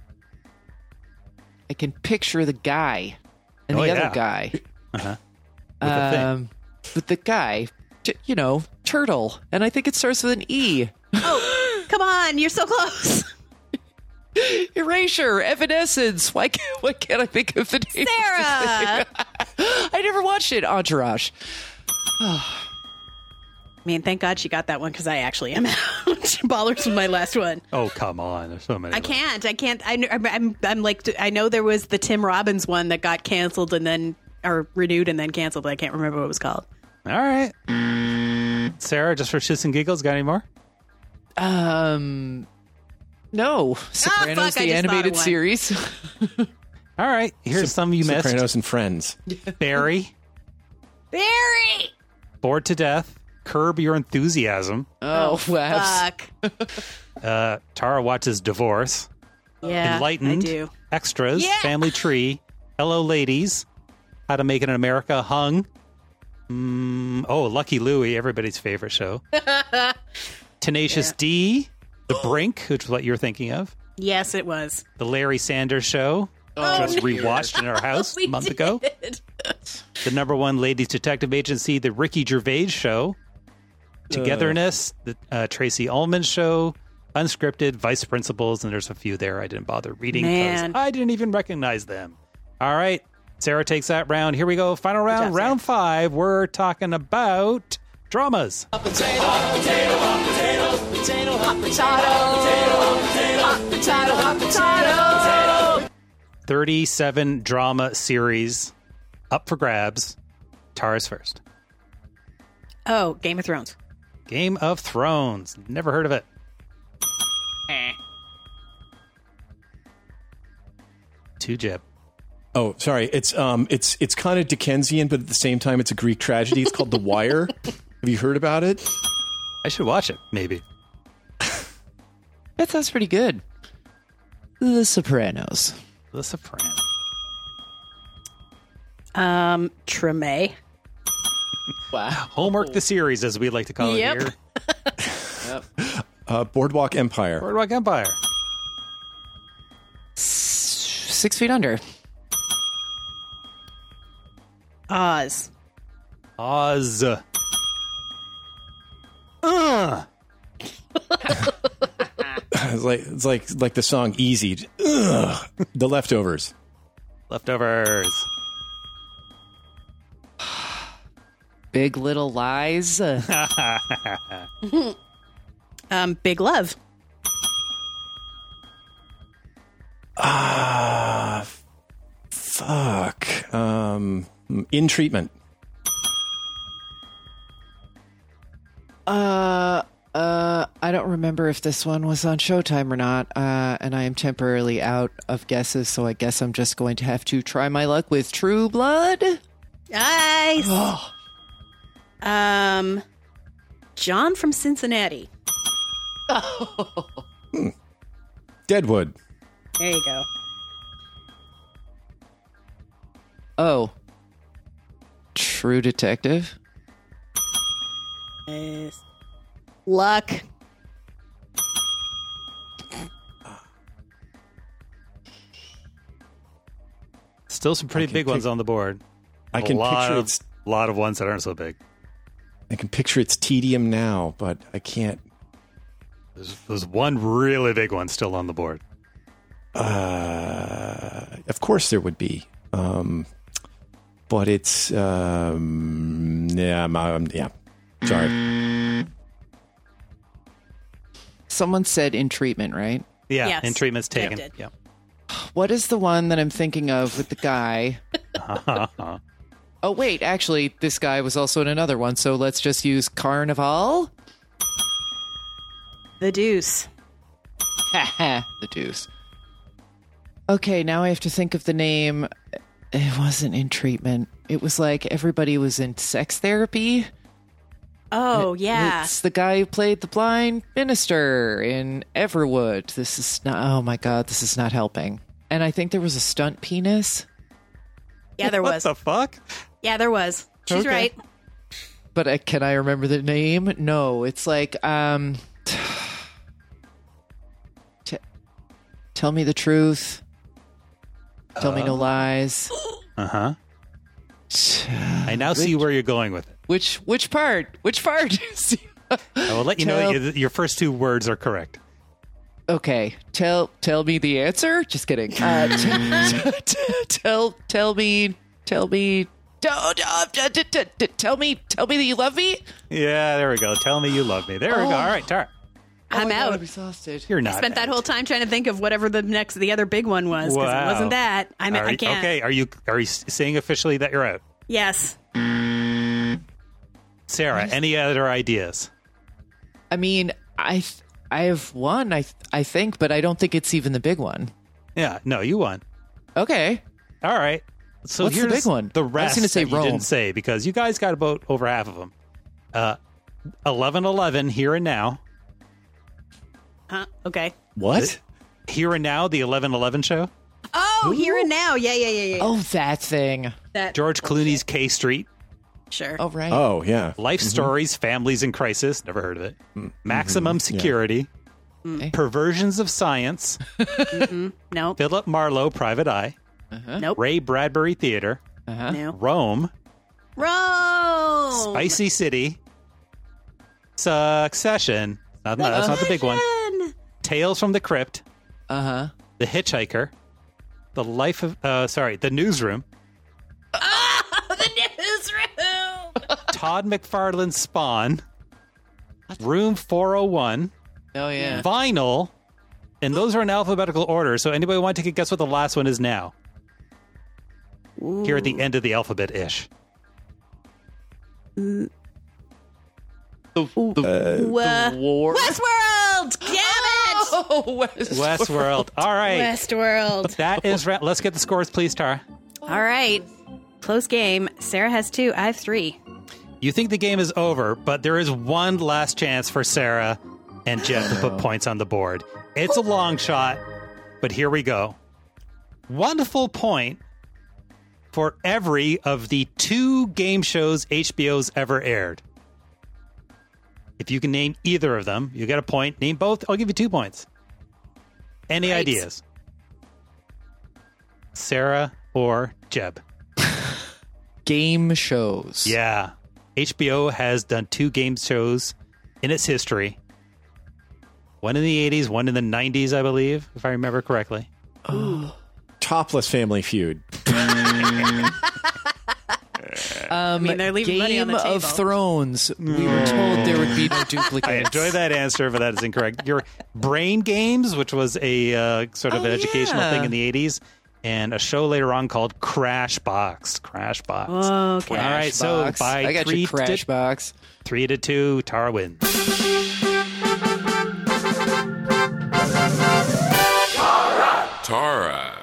I can picture the guy and Oh, the yeah. other guy. Uh-huh. With the thing. Um, with the guy, t- you know, turtle, and I think it starts with an E. Oh, come on! You're so close. Erasure, Evanescence. Why can't, why can't I think of the name? Sarah. I never watched it. Entourage. I mean, thank God she got that one because I actually am out. Ballers was my last one. Oh, come on. There's so many. I can't. I can't. I, I'm, I'm, I'm like, I know there was the Tim Robbins one that got canceled and then, or renewed and then canceled, but I can't remember what it was called. All right. Sarah, just for shits and giggles, got any more? Um, no. Sopranos, fuck, I the just thought animated of one. series. All right. Here's some you missed. Sopranos and Friends. Barry, Barry! Bored to Death, Curb Your Enthusiasm. Oh, wow. Fuck. Uh, Tara watches Divorce. Yeah, Enlightened. I do. Extras. Yeah. Family Tree. Hello, Ladies. How to Make It in America. Hung. Mm, oh, Lucky Louie, everybody's favorite show. Tenacious Yeah. D. The Brink, which is what you're thinking of. Yes, it was. The Larry Sanders Show. Oh, just no. rewatched in our house We a month did. ago. The number one ladies detective agency, The Ricky Gervais Show. Togetherness, the uh, Tracy Ullman Show. Unscripted, Vice Principals, and there's a few there I didn't bother reading because Man. I didn't even recognize them. All right. Sarah takes that round. Here we go. Final round, job, round five. We're talking about dramas. Hot potato, hot potato, hot potato, potato, hot potato, hot potato, hot potato. thirty-seven drama series up for grabs. Tara's first. Oh, Game of Thrones. Game of Thrones. Never heard of it. Two Jeb. Oh, sorry. It's um, it's it's kind of Dickensian, but at the same time, it's a Greek tragedy. It's called The Wire. Have you heard about it? I should watch it, maybe. That sounds pretty good. The Sopranos. The Sopranos. Um, Treme. Wow. Homework the series, as we like to call Yep. it here. Yep. Uh, Boardwalk Empire. Boardwalk Empire. Six Feet Under. Oz. Oz. Uh. It's like it's like like the song "Easy." Ugh. The Leftovers. Leftovers. Big Little Lies. Um, Big Love. Ah, fuck. Um, In Treatment. Uh, uh, I don't remember if this one was on Showtime or not, uh, and I am temporarily out of guesses, so I guess I'm just going to have to try my luck with True Blood. Nice. Oh. Um, John from Cincinnati. Deadwood. There you go. Oh. True Detective? Nice. Luck. Still some pretty big pic- ones on the board. I A can lot picture of, its. lot of ones that aren't so big. I can picture its tedium now, but I can't. There's, there's one really big one still on the board. Uh, of course there would be, um, but it's um, yeah, I'm, um, yeah. Sorry. Someone said In Treatment, right? Yeah, Yes. In Treatment's taken. Yep, did. Yeah. What is the one that I'm thinking of with the guy? Oh, wait, actually, this guy was also in another one, so let's just use Carnival. The Deuce. The Deuce. Okay, now I have to think of the name. It wasn't In Treatment. It was like everybody was in sex therapy. Oh, It- yeah. It's the guy who played the blind minister in Everwood. This is not, oh my God, this is not helping. And I think there was a stunt penis. Yeah, there was. What the fuck? Yeah, there was. She's Okay. right. But uh, can I remember the name? No, it's like, um, t- tell me the truth. Tell me no lies. Uh-huh. I now see where you're going with it. Which which part? Which part? I will let you know Tell- that you- your first two words are correct. Okay, tell tell me the answer. Just kidding. Uh, t- t- t- tell tell me tell me tell, uh, t- t- t- t- tell me tell me that you love me. Yeah, there we go. Tell me you love me. There we go. Oh. All right, Tara. I'm my God, out. I'm exhausted. You're I not. spent that whole time trying to think of whatever the next, the other big one was, because Wow. it wasn't that. I'm, Are I you- can't. Okay, are you are you saying officially that you're out? Yes. Sarah, any other ideas? I mean, I th- I have one. I th- I think, but I don't think it's even the big one. Yeah, no, you won. Okay. All right. So What's the here's big one? The I was rest gonna say that you Rome. didn't say because you guys got about over half of them. Uh, eleven eleven Here and Now. Huh? Okay. What? Here and Now, the eleven eleven show. Oh, Here and Now. Yeah, yeah, yeah, yeah. Oh, that thing. that. George Clooney's K Street. Sure. Oh, right. Oh, yeah. Life Mhm. Stories, Families in Crisis. Never heard of it. Mm-hmm. Maximum Security. Mm. Perversions of Science. Mm-mm. No. Philip Marlowe, Private Eye. Uh-huh. Nope. Ray Bradbury Theater. Uh-huh. No. Rome. Rome. Spicy City. Succession. Not, no, that's not the big one. Succession. Tales from the Crypt. Uh-huh. The Hitchhiker. The Life of... Uh, sorry, The Newsroom. Oh, the newsroom. Todd McFarlane's Spawn. Room four oh one. Oh, yeah. Vinyl. And those are in alphabetical order, so anybody want to take a guess what the last one is now? Here at the end of the alphabet-ish. The, Wha- the war. Westworld. Damn it. Oh, Westworld. Westworld. All right. Westworld. That is right. Let's get the scores, please, Tara. All right. Close game. Sarah has two. I have three. You think the game is over, but there is one last chance for Sarah and Jeb to put points on the board. It's a long shot, but here we go. One full point for every of the two game shows H B O's ever aired. If you can name either of them, you get a point. Name both, I'll give you two points. Any Right. ideas? Sarah or Jeb? Game shows. Yeah. H B O has done two game shows in its history. One in the eighties, one in the nineties, I believe, if I remember correctly. Oh. Topless Family Feud. Um, mean, they're leaving money on Game the of table. Thrones. We were told there would be no duplicates. I enjoy that answer, but that is incorrect. Your Brain Games, which was a uh, sort of Oh, an educational yeah. thing in the eighties, and a show later on called Crash Box. Crash Box. Okay. All right, so Box. by I got three your Crash to, Box. three to two, Tara wins. Tara.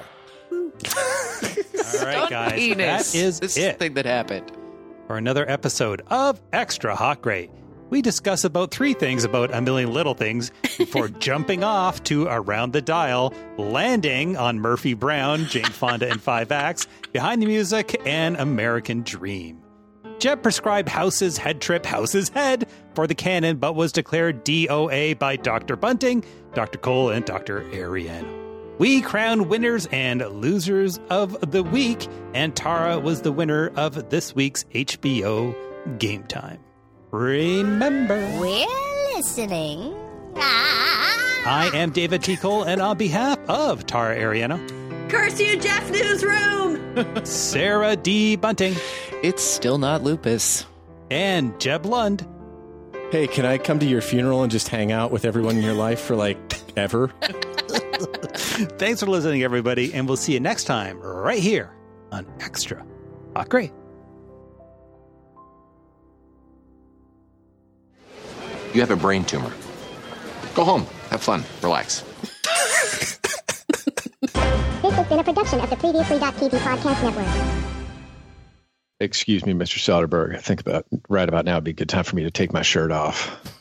All right, guys, Penis. that is this it thing that happened. for another episode of Extra Hot Great. we discuss about three things about A Million Little Things before jumping off to Around the Dial, landing on Murphy Brown, Jane Fonda in Five Acts, Behind the Music, and American Dream. Jeb prescribed House's Head Trip House's Head for the canon, but was declared D O A by Doctor Bunting, Doctor Cole, and Doctor Ariano. We crowned winners and losers of the week, and Tara was the winner of this week's H B O Game Time. Remember, we're listening. I am David T. Cole, and on behalf of Tara Ariano, curse you, Jeff Newsroom, Sarah D. Bunting, it's still not lupus, and Jeb Lund. Hey, can I come to your funeral and just hang out with everyone in your life for like ever? Thanks for listening, everybody, and we'll see you next time right here on Extra Hot Great. You have a brain tumor. Go home. Have fun. Relax. This has been a production of the Previously T V Podcast Network. Excuse me, Mister Soderbergh. I think about right about now would be a good time for me to take my shirt off.